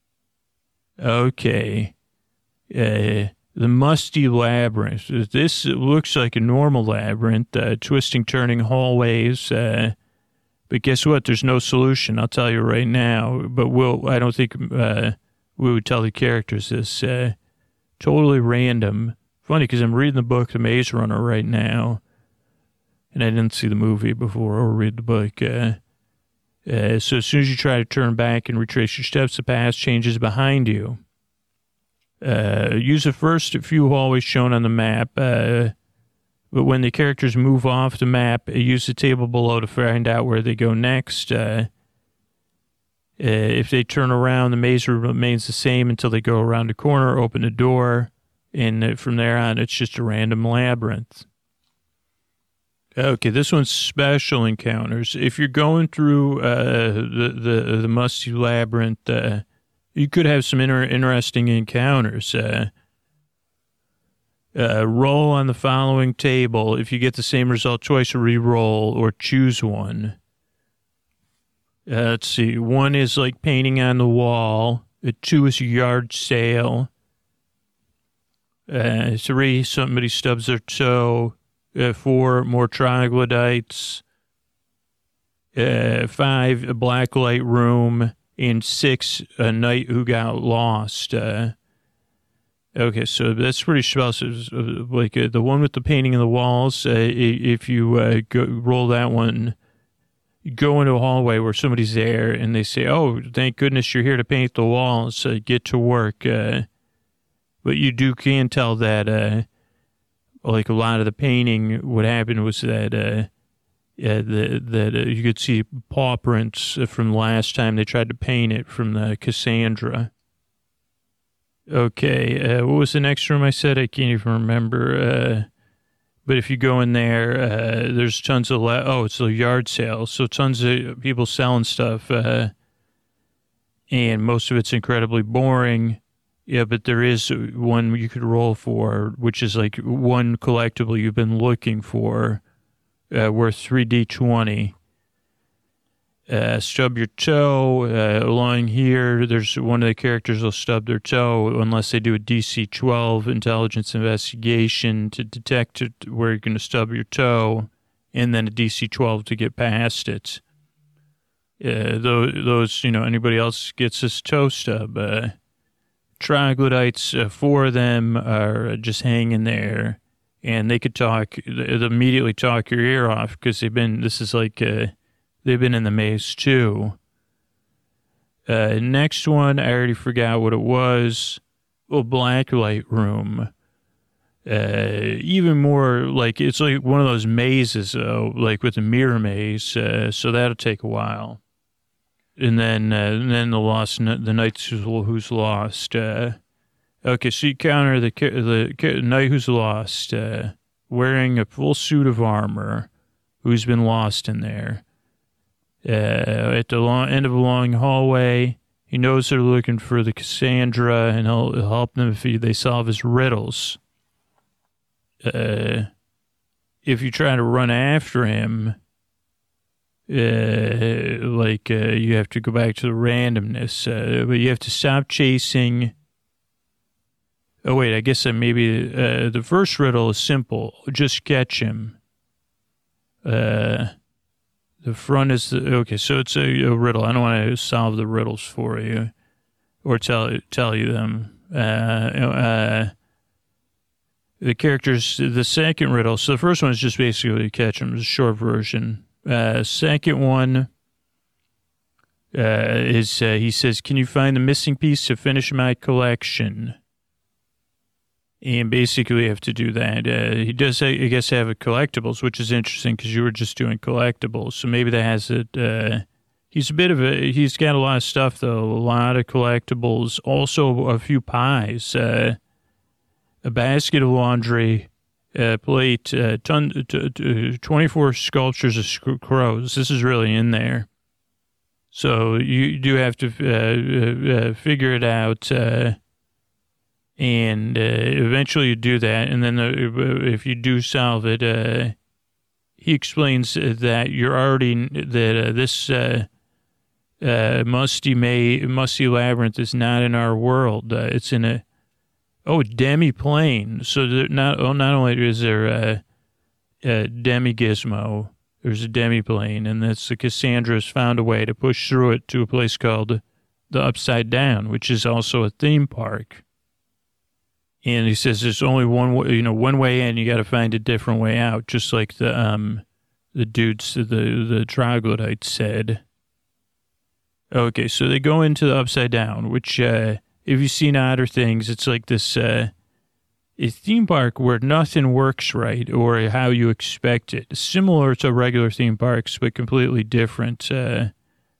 Okay. Uh, the musty labyrinth. This looks like a normal labyrinth, uh, twisting, turning hallways. Uh, but guess what? There's no solution. I'll tell you right now. But we'll. I don't think uh, we would tell the characters this. Uh, totally random. Funny because I'm reading the book, The Maze Runner, right now, and I didn't see the movie before or read the book. Uh, uh, so as soon as you try to turn back and retrace your steps, the path changes behind you. Uh, use the first few hallways shown on the map, uh, but when the characters move off the map, use the table below to find out where they go next. Uh, uh, if they turn around, the maze remains the same until they go around a corner, open a door, and from there on, it's just a random labyrinth. Okay, this one's special encounters. If you're going through uh, the, the, the musty labyrinth, uh, you could have some inter- interesting encounters. Uh, uh, roll on the following table. If you get the same result twice, re-roll or choose one. Uh, let's see. One is like painting on the wall. Uh, two is a yard sale. Uh, three, somebody stubs their toe. Uh, four, more troglodytes. Uh, five, a black light room. And six, a knight who got lost. Uh, okay, so that's pretty special. Like uh, the one with the painting on the walls, uh, if you uh, go, roll that one, you go into a hallway where somebody's there and they say, oh, thank goodness you're here to paint the walls. Uh, get to work. Uh, but you do can tell that, uh, like a lot of the painting, what happened was that, uh, yeah, the, that uh, you could see paw prints from the last time they tried to paint it from the Cassandra. Okay, uh, what was the next room I said? I can't even remember. Uh, but if you go in there, uh, there's tons of, la- oh, it's a yard sale. So tons of people selling stuff. Uh, and most of it's incredibly boring. Yeah, but there is one you could roll for, which is like one collectible you've been looking for. Uh, worth three d twenty. Uh, stub your toe. Uh, along here, there's one of the characters will stub their toe unless they do a D C twelve intelligence investigation to detect it, where you're going to stub your toe, and then a D C twelve to get past it. Uh, those, those, you know, anybody else gets this toe stub. Uh, troglodytes, uh, four of them are just hanging there. And they could talk, they'd immediately talk your ear off because they've been, this is like, uh, they've been in the maze too. Uh, next one, I already forgot what it was. Well, blacklight room. Uh, even more like, it's like one of those mazes, though, like with a mirror maze. Uh, so that'll take a while. And then, uh, and then the lost, the knight who's lost, uh, okay, so you counter the the knight who's lost, uh, wearing a full suit of armor, who's been lost in there. Uh, at the long, end of a long hallway, he knows they're looking for the Cassandra, and he'll, he'll help them if he, they solve his riddles. Uh, if you try to run after him, uh, like uh, you have to go back to the randomness, uh, but you have to stop chasing. Oh, wait, I guess uh, maybe uh, the first riddle is simple. Just catch him. Uh, the front is the... Okay, so it's a, a riddle. I don't want to solve the riddles for you or tell tell you them. Uh, uh, the characters... The second riddle... So the first one is just basically catch him. It's a short version. Uh, second one uh, is... Uh, he says, can you find the missing piece to finish my collection? And basically you have to do that. Uh, he does, I guess, have a collectibles, which is interesting because you were just doing collectibles. So maybe that has it. Uh, he's a bit of a, he's got a lot of stuff, though. A lot of collectibles. Also a few pies. Uh, a basket of laundry. A plate. Uh, ton, t- t- twenty-four sculptures of crows. This is really in there. So you do have to uh, uh, figure it out. Uh, And uh, eventually you do that, and then uh, if you do solve it, uh, he explains that you're already that uh, this uh, uh, musty may musty labyrinth is not in our world. Uh, it's in a oh demi plane. So not oh not only is there a, a demi gizmo, there's a demi plane, and that's the Cassandra's found a way to push through it to a place called the Upside Down, which is also a theme park. And he says there's only one way, you know, one way in. You got to find a different way out, just like the um, the dudes, the the troglodytes said. Okay, so they go into the Upside Down, which, uh, if you've seen Odder Things, it's like this uh, a theme park where nothing works right or how you expect it. Similar to regular theme parks, but completely different. Uh,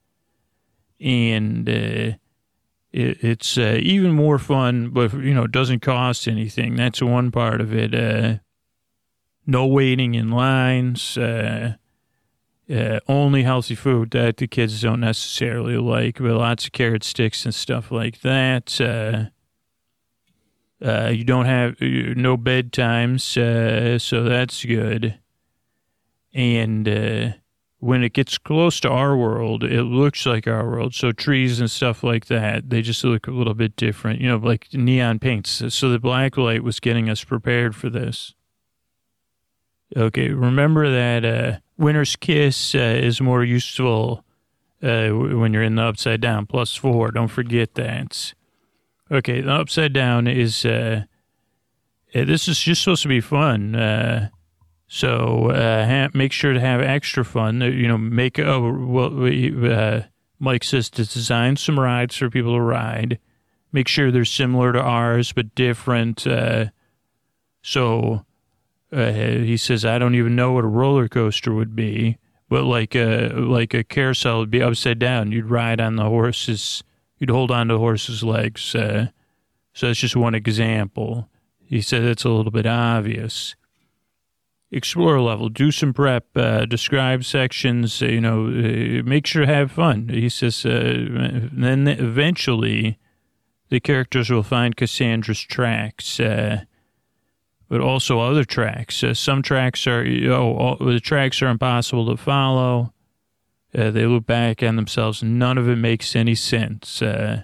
and uh, It, it's uh, even more fun, but, you know, it doesn't cost anything. That's one part of it. Uh, no waiting in lines. Uh, uh, only healthy food that the kids don't necessarily like, but lots of carrot sticks and stuff like that. Uh, uh, you don't have no bedtimes, uh, so that's good. And uh, when it gets close to our world, it looks like our world. So trees and stuff like that, they just look a little bit different, you know, like neon paints. So the black light was getting us prepared for this. Okay, remember that uh, Winter's Kiss uh, is more useful uh, when you're in the upside down, plus four. Don't forget that. Okay, the upside down is, uh, uh, this is just supposed to be fun. Uh, so uh, ha- make sure to have extra fun. You know, make, oh, well, uh, Mike says to design some rides for people to ride. Make sure they're similar to ours, but different. Uh, so... Uh, he says, I don't even know what a roller coaster would be, but like a, like a carousel would be upside down. You'd ride on the horse's, you'd hold on to the horse's legs. Uh, so that's just one example. He said it's a little bit obvious. Explore level, do some prep, uh, describe sections, uh, you know, uh, make sure to have fun. He says, uh, then eventually the characters will find Cassandra's tracks, uh, but also other tracks. Uh, some tracks are, you know, all, the tracks are impossible to follow. Uh, they look back on themselves. None of it makes any sense. Uh,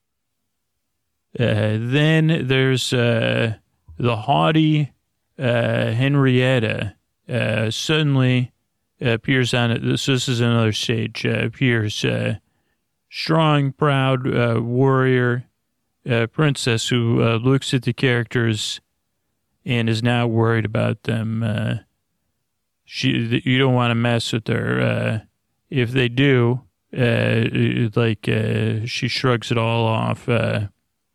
uh, then there's uh, the haughty uh, Henrietta uh, suddenly appears on it. This, this is another stage. Uh, appears uh, strong, proud uh, warrior uh, princess who uh, looks at the characters and is now worried about them. Uh, she, you don't want to mess with her. Uh, if they do, uh, like uh, she shrugs it all off, uh,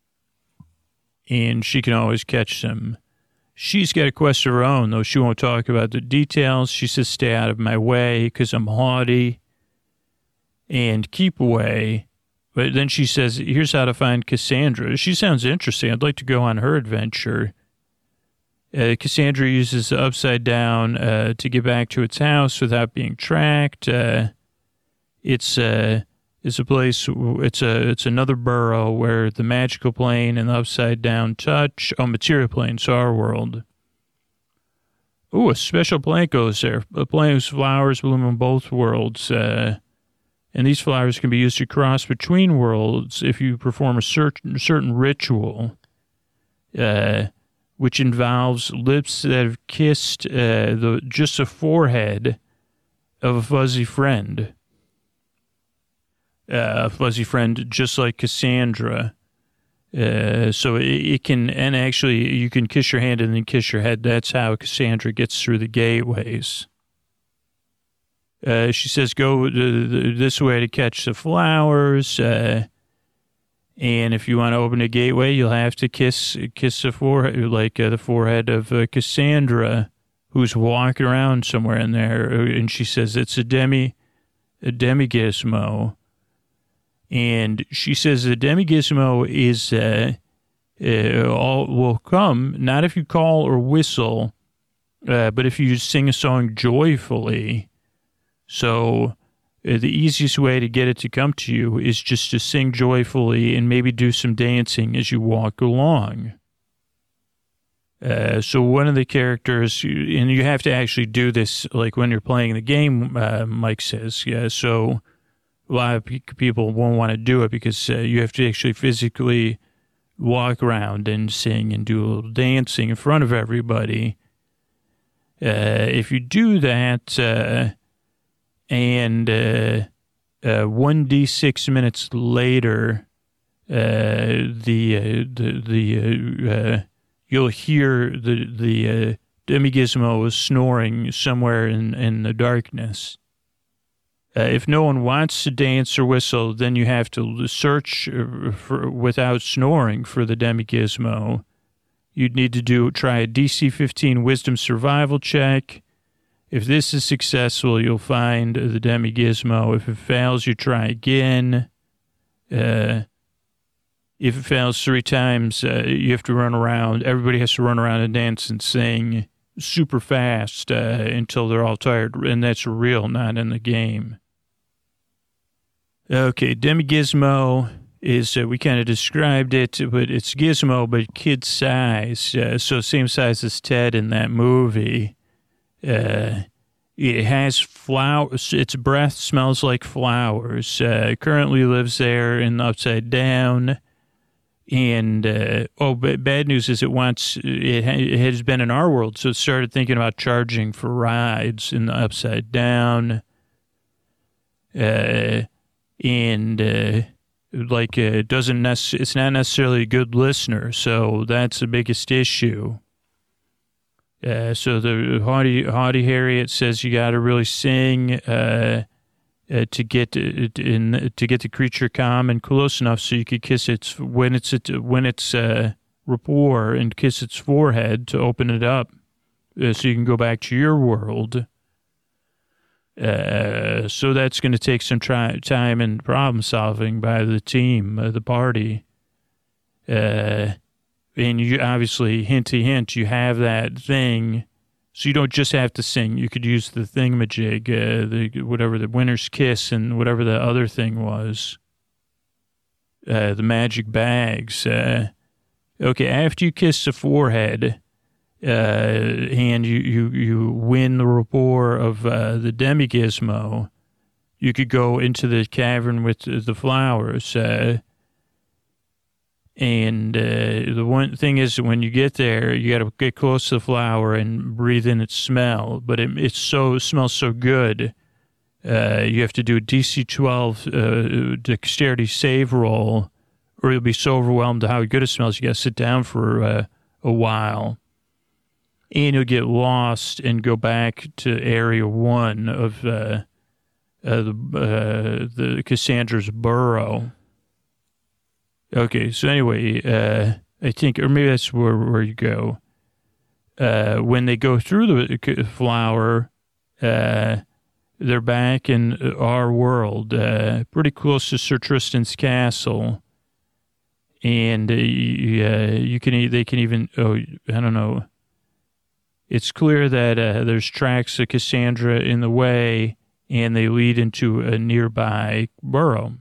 and she can always catch them. She's got a quest of her own, though she won't talk about the details. She says, "Stay out of my way, because I'm haughty, and keep away." But then she says, "Here's how to find Cassandra." She sounds interesting. I'd like to go on her adventure. Uh, Cassandra uses the upside down uh, to get back to its house without being tracked. Uh, it's uh, it's a place. It's a it's another burrow where the magical plane and the upside down touch. Oh, material plane. So our world. Oh, a special plant goes there. A plant whose flowers bloom in both worlds, uh, and these flowers can be used to cross between worlds if you perform a certain certain ritual. Uh, which involves lips that have kissed uh, the just the forehead of a fuzzy friend. Uh, a fuzzy friend just like Cassandra. Uh, so it, it can, and actually you can kiss your hand and then kiss your head. That's how Cassandra gets through the gateways. Uh, she says, go the, the, this way to catch the flowers. Uh, And if you want to open a gateway, you'll have to kiss kiss the forehead, like uh, the forehead of uh, Cassandra, who's walking around somewhere in there. And she says it's a demi, a demi-gizmo. And she says the demi-gizmo is uh, uh, all will come not if you call or whistle, uh, but if you sing a song joyfully. So. Uh, the easiest way to get it to come to you is just to sing joyfully and maybe do some dancing as you walk along. Uh, so one of the characters, and you have to actually do this like when you're playing the game, uh, Mike says. Yeah, so a lot of people won't want to do it because uh, you have to actually physically walk around and sing and do a little dancing in front of everybody. Uh, if you do that... Uh, And uh, uh, one d six minutes later, uh, the uh, the the uh, uh, you'll hear the the uh, demi-gizmo snoring somewhere in, in the darkness. Uh, if no one wants to dance or whistle, then you have to search for without snoring for the demi-gizmo. You'd need to do try a D C fifteen Wisdom Survival check. If this is successful, you'll find the demi-gizmo. If it fails, you try again. Uh, if it fails three times, uh, you have to run around. Everybody has to run around and dance and sing super fast uh, until they're all tired. And that's real, not in the game. Okay, demi-gizmo is, uh, we kind of described it, but it's gizmo, but kid size. Uh, so same size as Ted in that movie. Uh, It has flowers. Its breath smells like flowers. Uh, currently lives there in the Upside Down. And, uh, oh, but bad news is it wants, it, ha- it has been in our world, so it started thinking about charging for rides in the Upside Down. Uh, and, uh, like, uh, it doesn't necessarily, it's not necessarily a good listener, so that's the biggest issue. Uh, so the haughty, haughty Harriet says you got to really sing uh, uh, to get to, in to get the creature calm and close enough so you could kiss its when it's when it's uh, rapport and kiss its forehead to open it up, uh, so you can go back to your world. Uh, so that's going to take some try, time and problem solving by the team, uh, the party. Uh, And you obviously, hint to hint, you have that thing, so you don't just have to sing. You could use the thingamajig, uh, the whatever the winner's kiss, and whatever the other thing was, uh, the magic bags. Uh, okay, after you kiss the forehead, uh, and you you you win the rapport of uh, the Demigizmo, you could go into the cavern with the flowers. Uh, And uh, the one thing is, when you get there, you got to get close to the flower and breathe in its smell. But it it's so it smells so good, uh, you have to do a D C twelve uh, dexterity save roll, or you'll be so overwhelmed at how good it smells. You got to sit down for uh, a while, and you'll get lost and go back to area one of uh, uh, the uh, the Cassandra's burrow. Okay, so anyway, uh, I think, or maybe that's where, where you go. Uh, when they go through the flower, uh, they're back in our world, uh, pretty close to Sir Tristan's castle. And uh, you, uh, you can, they can even, oh, I don't know. It's clear that uh, there's tracks of Cassandra in the way, and they lead into a nearby burrow.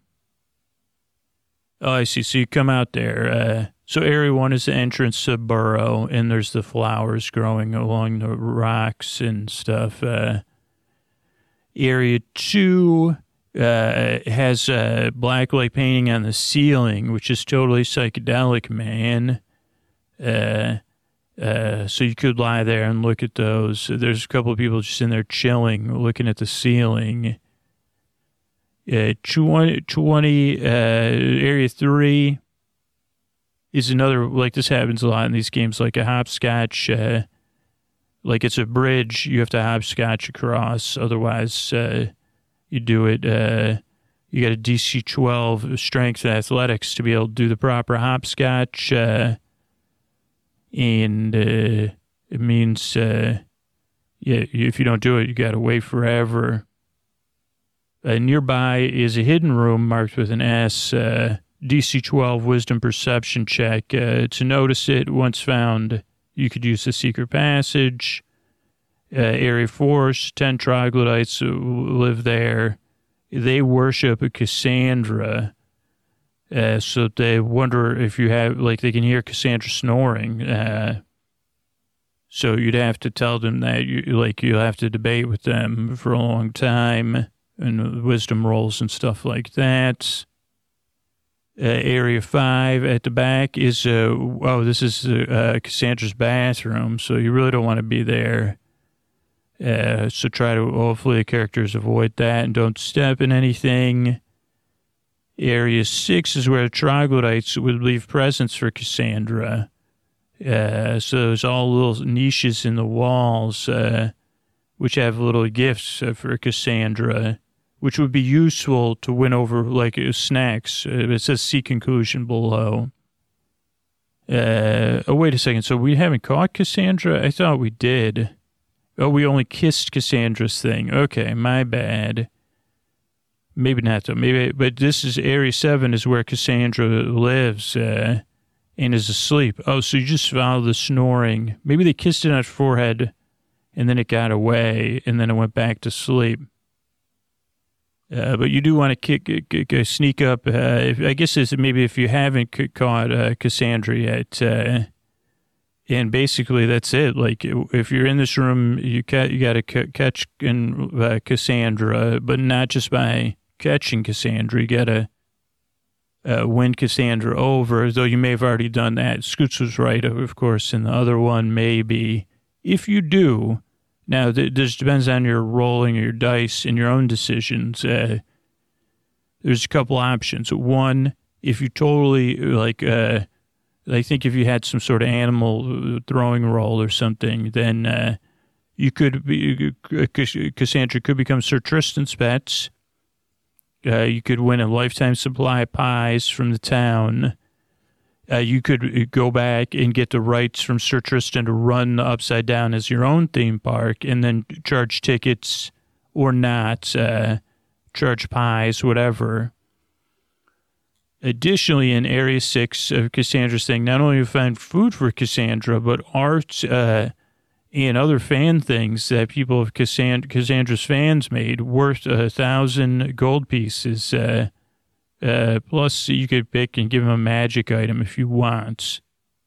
Oh, I see. So you come out there. Uh, so area one is the entrance to the burrow, and there's the flowers growing along the rocks and stuff. Uh, area two uh, has a blacklight painting on the ceiling, which is totally psychedelic, man. Uh, uh, so you could lie there and look at those. There's a couple of people just in there chilling, looking at the ceiling. Uh, twenty, twenty uh, area three is another, like this happens a lot in these games, like a hopscotch, uh, like it's a bridge you have to hopscotch across, otherwise uh, you do it, uh, you got a D C twelve strength athletics to be able to do the proper hopscotch, uh, and uh, it means, uh, yeah, if you don't do it, you got to wait forever. Uh, nearby is a hidden room marked with an S, uh, D C twelve wisdom perception check. Uh, to notice it, once found, you could use the secret passage. Uh, area four, ten troglodytes live there. They worship a Cassandra. Uh, so they wonder if you have, like, they can hear Cassandra snoring. Uh, so you'd have to tell them that, you like, you'll have to debate with them for a long time. And wisdom rolls and stuff like that. Uh, area five at the back is, uh, oh, this is uh, Cassandra's bathroom, so you really don't want to be there. Uh, so try to, hopefully the characters avoid that and don't step in anything. Area six is where the troglodytes would leave presents for Cassandra. Uh, so there's all little niches in the walls, uh, which have little gifts uh, for Cassandra, which would be useful to win over, like, uh, snacks. Uh, it says see conclusion below. Uh, oh, wait a second. So we haven't caught Cassandra? I thought we did. Oh, we only kissed Cassandra's thing. Okay, my bad. Maybe not, though. Maybe, but this is Area seven is where Cassandra lives uh, and is asleep. Oh, so you just follow the snoring. Maybe they kissed it on her forehead, and then it got away, and then it went back to sleep. Uh, but you do want to kick, kick, sneak up. Uh, if, I guess it's maybe if you haven't c- caught uh, Cassandra yet, uh, And basically, that's it. Like, if you're in this room, you ca- you got to c- catch in, uh, Cassandra, but not just by catching Cassandra. You got to uh, win Cassandra over, though you may have already done that. Scoots was right, of course, and the other one maybe. If you do, now, th- this depends on your rolling your dice and your own decisions. Uh, there's a couple options. One, if you totally, like... Uh, I think if you had some sort of animal throwing role or something, then uh, you could be, Cassandra could become Sir Tristan's pets. Uh, you could win a lifetime supply of pies from the town. Uh, you could go back and get the rights from Sir Tristan to run the Upside Down as your own theme park and then charge tickets or not, uh, charge pies, whatever. Additionally, in Area six of Cassandra's thing, not only do you find food for Cassandra, but art uh, and other fan things that people of Cassandra, Cassandra's fans made worth a thousand gold pieces. Uh, uh, plus, you could pick and give them a magic item if you want.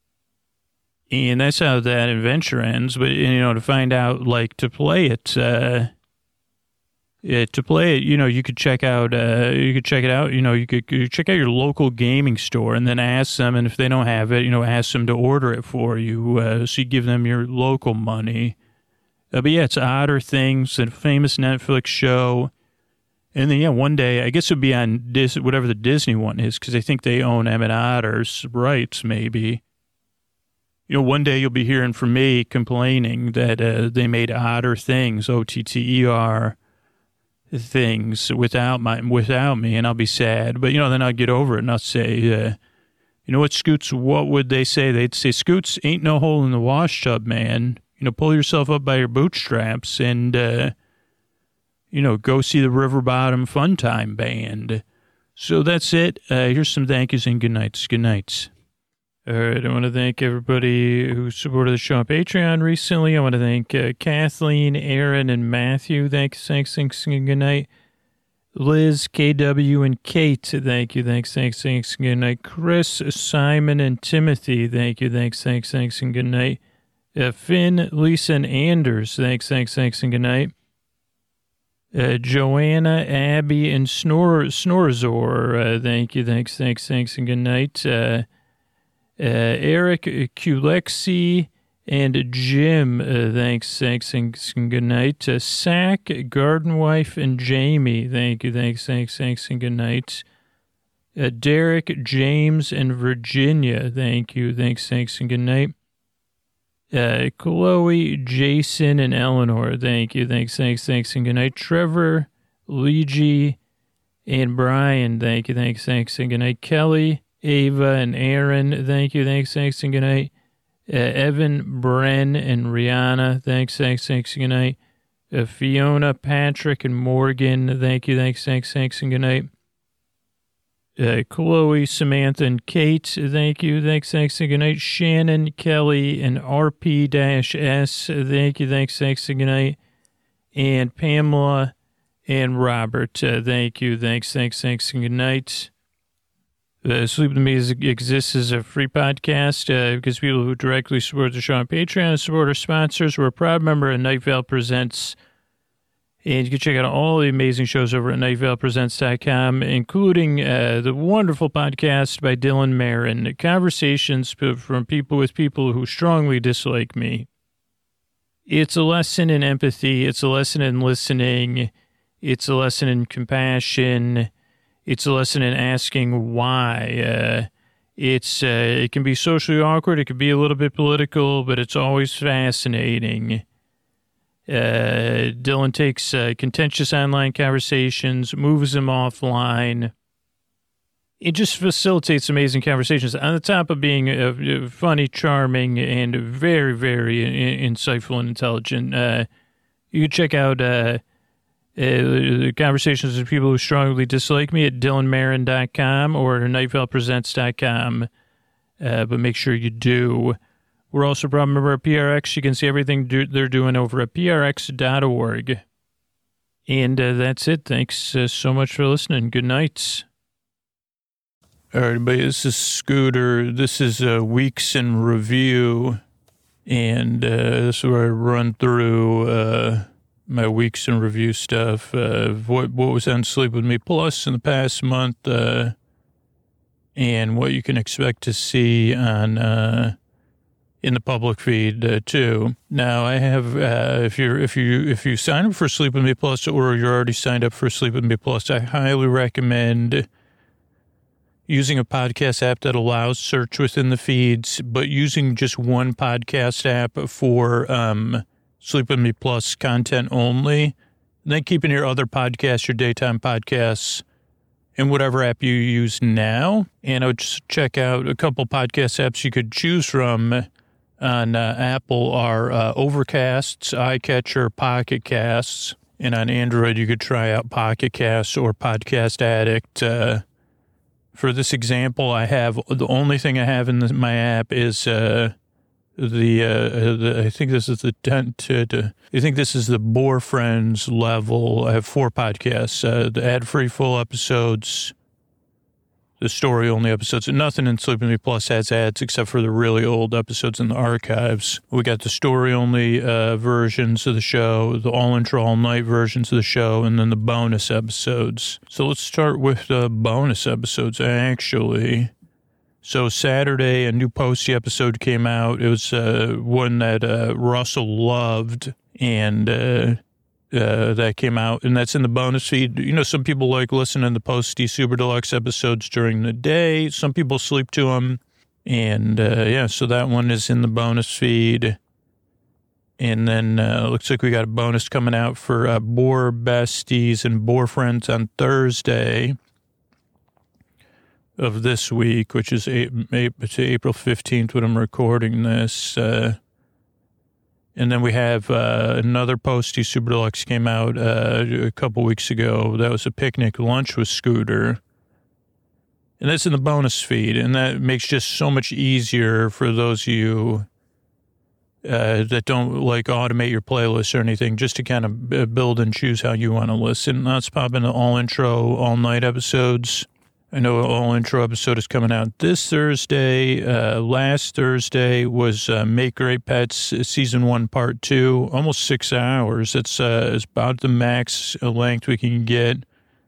And that's how that adventure ends. But, you know, to find out, like, to play it... Uh, Yeah, to play it, you know, you could check out, uh, you could check it out, you know, you could, you could check out your local gaming store and then ask them, and if they don't have it, you know, ask them to order it for you, uh, so you give them your local money. Uh, but yeah, it's Otter Things, a famous Netflix show. And then, yeah, one day, I guess it would be on Dis- whatever the Disney one is, because I think they own Emmett Otter's rights, maybe. You know, one day you'll be hearing from me complaining that uh, they made Otter Things, O T T E R, things without my without me, and I'll be sad. But, you know, then I'll get over it, and I'll say, uh, you know what, Scoots, what would they say? They'd say, Scoots, ain't no hole in the wash tub, man. You know, pull yourself up by your bootstraps and, uh, you know, go see the River Bottom Fun Time Band. So that's it. Uh, here's some thank yous and good nights. Good nights. All right, I want to thank everybody who supported the show on Patreon recently. I want to thank uh, Kathleen, Aaron, and Matthew. Thanks, thanks, thanks, and good night. Liz, K W, and Kate. Thank you, thanks, thanks, thanks, and good night. Chris, Simon, and Timothy. Thank you, thanks, thanks, thanks, and good night. Uh, Finn, Lisa, and Anders. Thanks, thanks, thanks, and good night. Uh, Joanna, Abby, and Snor Snorzor. Uh, thank you, thanks, thanks, thanks, and good night. Uh, Uh, Eric, Kulexi, and Jim, uh, thanks, thanks, thanks, and good night. Uh, Sack, Garden Wife, and Jamie, thank you, thanks, thanks, thanks, and good night. Uh, Derek, James, and Virginia, thank you, thanks, thanks, and good night. Uh, Chloe, Jason, and Eleanor, thank you, thanks, thanks, thanks, and good night. Trevor, Luigi, and Brian, thank you, thanks, thanks, and good night. Kelly, Ava, and Aaron, thank you, thanks, thanks, and good night. Uh, Evan, Bren, and Rihanna, thanks, thanks, thanks, and good night. Uh, Fiona, Patrick, and Morgan, thank you, thanks, thanks, thanks, and good night. Uh, Chloe, Samantha, and Kate, thank you, thanks, thanks, and good night. Shannon, Kelly, and R P S, thank you, thanks, thanks, and good night. And Pamela and Robert, uh, thank you, thanks, thanks, thanks, and good night. Uh, Sleep With Me is, exists as a free podcast uh, because people who directly support the show on Patreon and support our sponsors. We're a proud member of Night Vale Presents, and you can check out all the amazing shows over at night vale presents dot com, including uh, the wonderful podcast by Dylan Marin, Conversations from People with People Who Strongly Dislike Me. It's a lesson in empathy. It's a lesson in listening. It's a lesson in compassion. It's a lesson in asking why. Uh, it's uh, it can be socially awkward. It can be a little bit political, but it's always fascinating. Uh, Dylan takes uh, contentious online conversations, moves them offline. It just facilitates amazing conversations on the top of being uh, funny, charming, and very, very insightful and intelligent. Uh, you can check out... Uh, Uh, conversations with people who strongly dislike me at dylan marin dot com or at night vale presents dot com. Uh, but make sure you do. We're also a proud member of P R X. You can see everything do- they're doing over at P R X dot org. And uh, that's it. Thanks uh, so much for listening. Good night. All right, everybody, this is Scooter. This is uh, Weeks in Review. And uh, this is where I run through uh, my weeks in review stuff, uh, what, what was on Sleep With Me Plus in the past month, uh, and what you can expect to see on uh, in the public feed uh, too. Now I have, uh, if you're if you if you sign up for Sleep With Me Plus, or you're already signed up for Sleep With Me Plus, I highly recommend using a podcast app that allows search within the feeds, but using just one podcast app for um, Sleep With Me Plus content only, and then keeping your other podcasts, your daytime podcasts, in whatever app you use now. And I would just check out a couple podcast apps you could choose from on uh, Apple are uh, Overcasts, iCatcher, Pocket Casts, and on Android you could try out Pocket Casts or Podcast Addict. Uh, for this example, I have the only thing I have in the, my app is uh, the, uh, the I think this is the ten to, to I think this is the Boar Friends level. I have four podcasts: uh, the ad-free full episodes, the story-only episodes, and nothing in Sleep With Me Plus has ads except for the really old episodes in the archives. We got the story-only uh, versions of the show, the all-intro, all-night versions of the show, and then the bonus episodes. So let's start with the bonus episodes, actually. So Saturday, a new Posty episode came out. It was uh, one that uh, Russell loved, and uh, uh, that came out, and that's in the bonus feed. You know, some people like listening to the Posty Super Deluxe episodes during the day. Some people sleep to them, and uh, yeah, so that one is in the bonus feed. And then uh, looks like we got a bonus coming out for uh, Boar Besties and Boar Friends on Thursday of this week, which is April fifteenth when I'm recording this. Uh, and then we have uh, another Posty Super Deluxe came out uh, a couple weeks ago. That was a picnic lunch with Scooter. And that's in the bonus feed. And that makes just so much easier for those of you uh, that don't like automate your playlist or anything, just to kind of build and choose how you want to listen. Let's pop into all intro, all night episodes. I know an all-intro episode is coming out this Thursday. Uh, last Thursday was uh, Make Great Pets Season one, Part two, almost six hours. It's, uh, it's about the max length we can get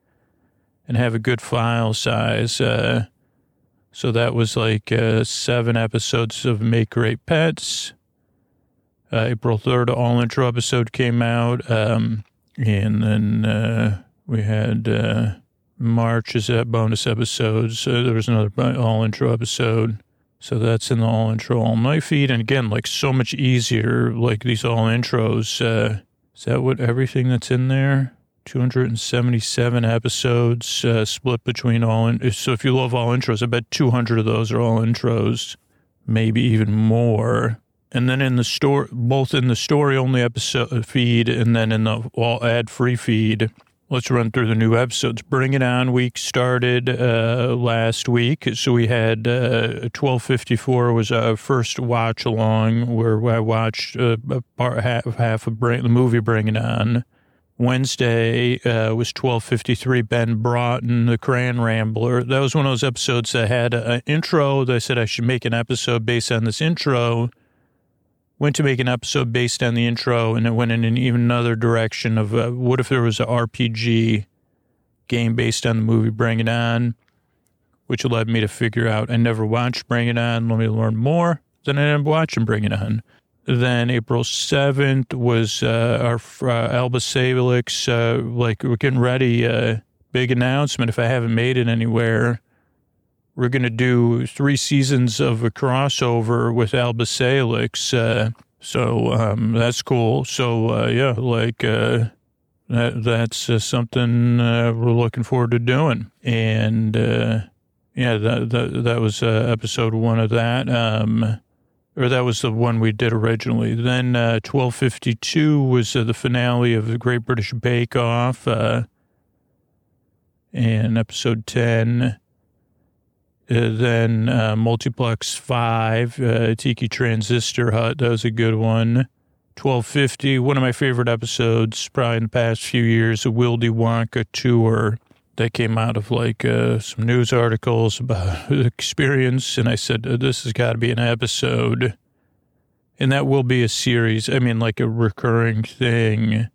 and have a good file size. Uh, so that was like uh, seven episodes of Make Great Pets. Uh, April third, all-intro episode came out. Um, and then uh, we had... Uh, March is at bonus episodes. So there was another all-intro episode. So that's in the all-intro, all-night feed. And again, like so much easier, like these all-intros. Uh, is that what everything that's in there? two hundred seventy-seven episodes uh, split between all... In- so if you love all-intros, I bet two hundred of those are all-intros, maybe even more. And then in the store, both in the story-only episode feed and then in the all ad-free feed... Let's run through the new episodes. Bring It On week started uh, last week. So we had uh, twelve fifty-four was our first watch along where I watched uh, a part, half, half of bring, the movie Bring It On. Wednesday uh, was twelve fifty-three, Ben Broughton, the Crayon Rambler. That was one of those episodes that had an intro. That I said I should make an episode based on this intro. Went to make an episode based on the intro, and it went in an even another direction of uh, what if there was an R P G game based on the movie Bring It On, which led me to figure out I never watched Bring It On. Let me learn more. Then I ended up watching Bring It On. Then April seventh was uh, our uh, Alba Salix, uh, like we're getting ready, uh, big announcement if I haven't made it anywhere. We're going to do three seasons of a crossover with Alba Salix. Uh, so um, that's cool. So, uh, yeah, like uh, that, that's uh, something uh, we're looking forward to doing. And, uh, yeah, that, that, that was uh, episode one of that. Um, or that was the one we did originally. Then uh, twelve fifty-two was uh, the finale of the Great British Bake Off. Uh, and episode ten... Uh, then uh, Multiplex five, uh, Tiki Transistor Hut, that was a good one. twelve fifty, one of my favorite episodes probably in the past few years, a Wildy Wonka tour that came out of like uh, some news articles about the experience. And I said, oh, this has got to be an episode. And that will be a series. I mean, like a recurring thing.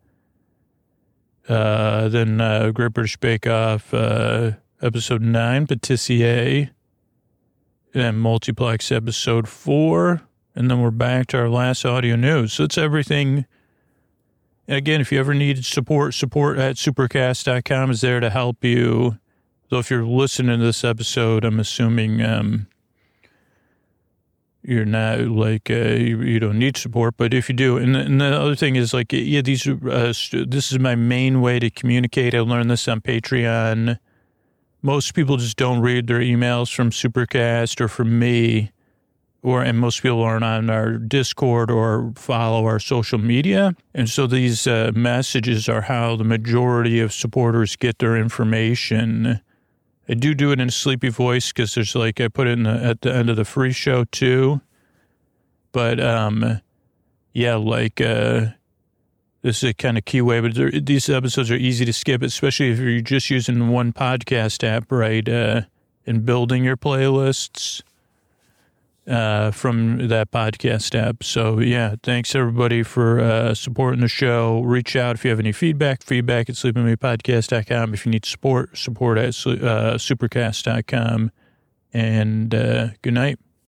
Uh, then uh, Great British Bake Off, uh, episode nine, Patissier. And Multiplex episode four. And then we're back to our last audio news. So it's everything. And again, if you ever need support, support at supercast dot com is there to help you. So if you're listening to this episode, I'm assuming um, you're not like, uh, you, you don't need support. But if you do, and the, and the other thing is like, yeah, these uh, this is my main way to communicate. I learned this on Patreon. Most people just don't read their emails from Supercast or from me. Or and most people aren't on our Discord or follow our social media. And so these uh, messages are how the majority of supporters get their information. I do do it in a sleepy voice because there's like, I put it in the, at the end of the free show too. But um, yeah, like uh, this is a kind of key way, but there, these episodes are easy to skip, especially if you're just using one podcast app, right? Uh, and building your playlists. Uh, from that podcast app. So, yeah, thanks, everybody, for uh, supporting the show. Reach out if you have any feedback, feedback at sleep with me podcast dot com. If you need support, support at uh, supercast dot com. And uh, good night.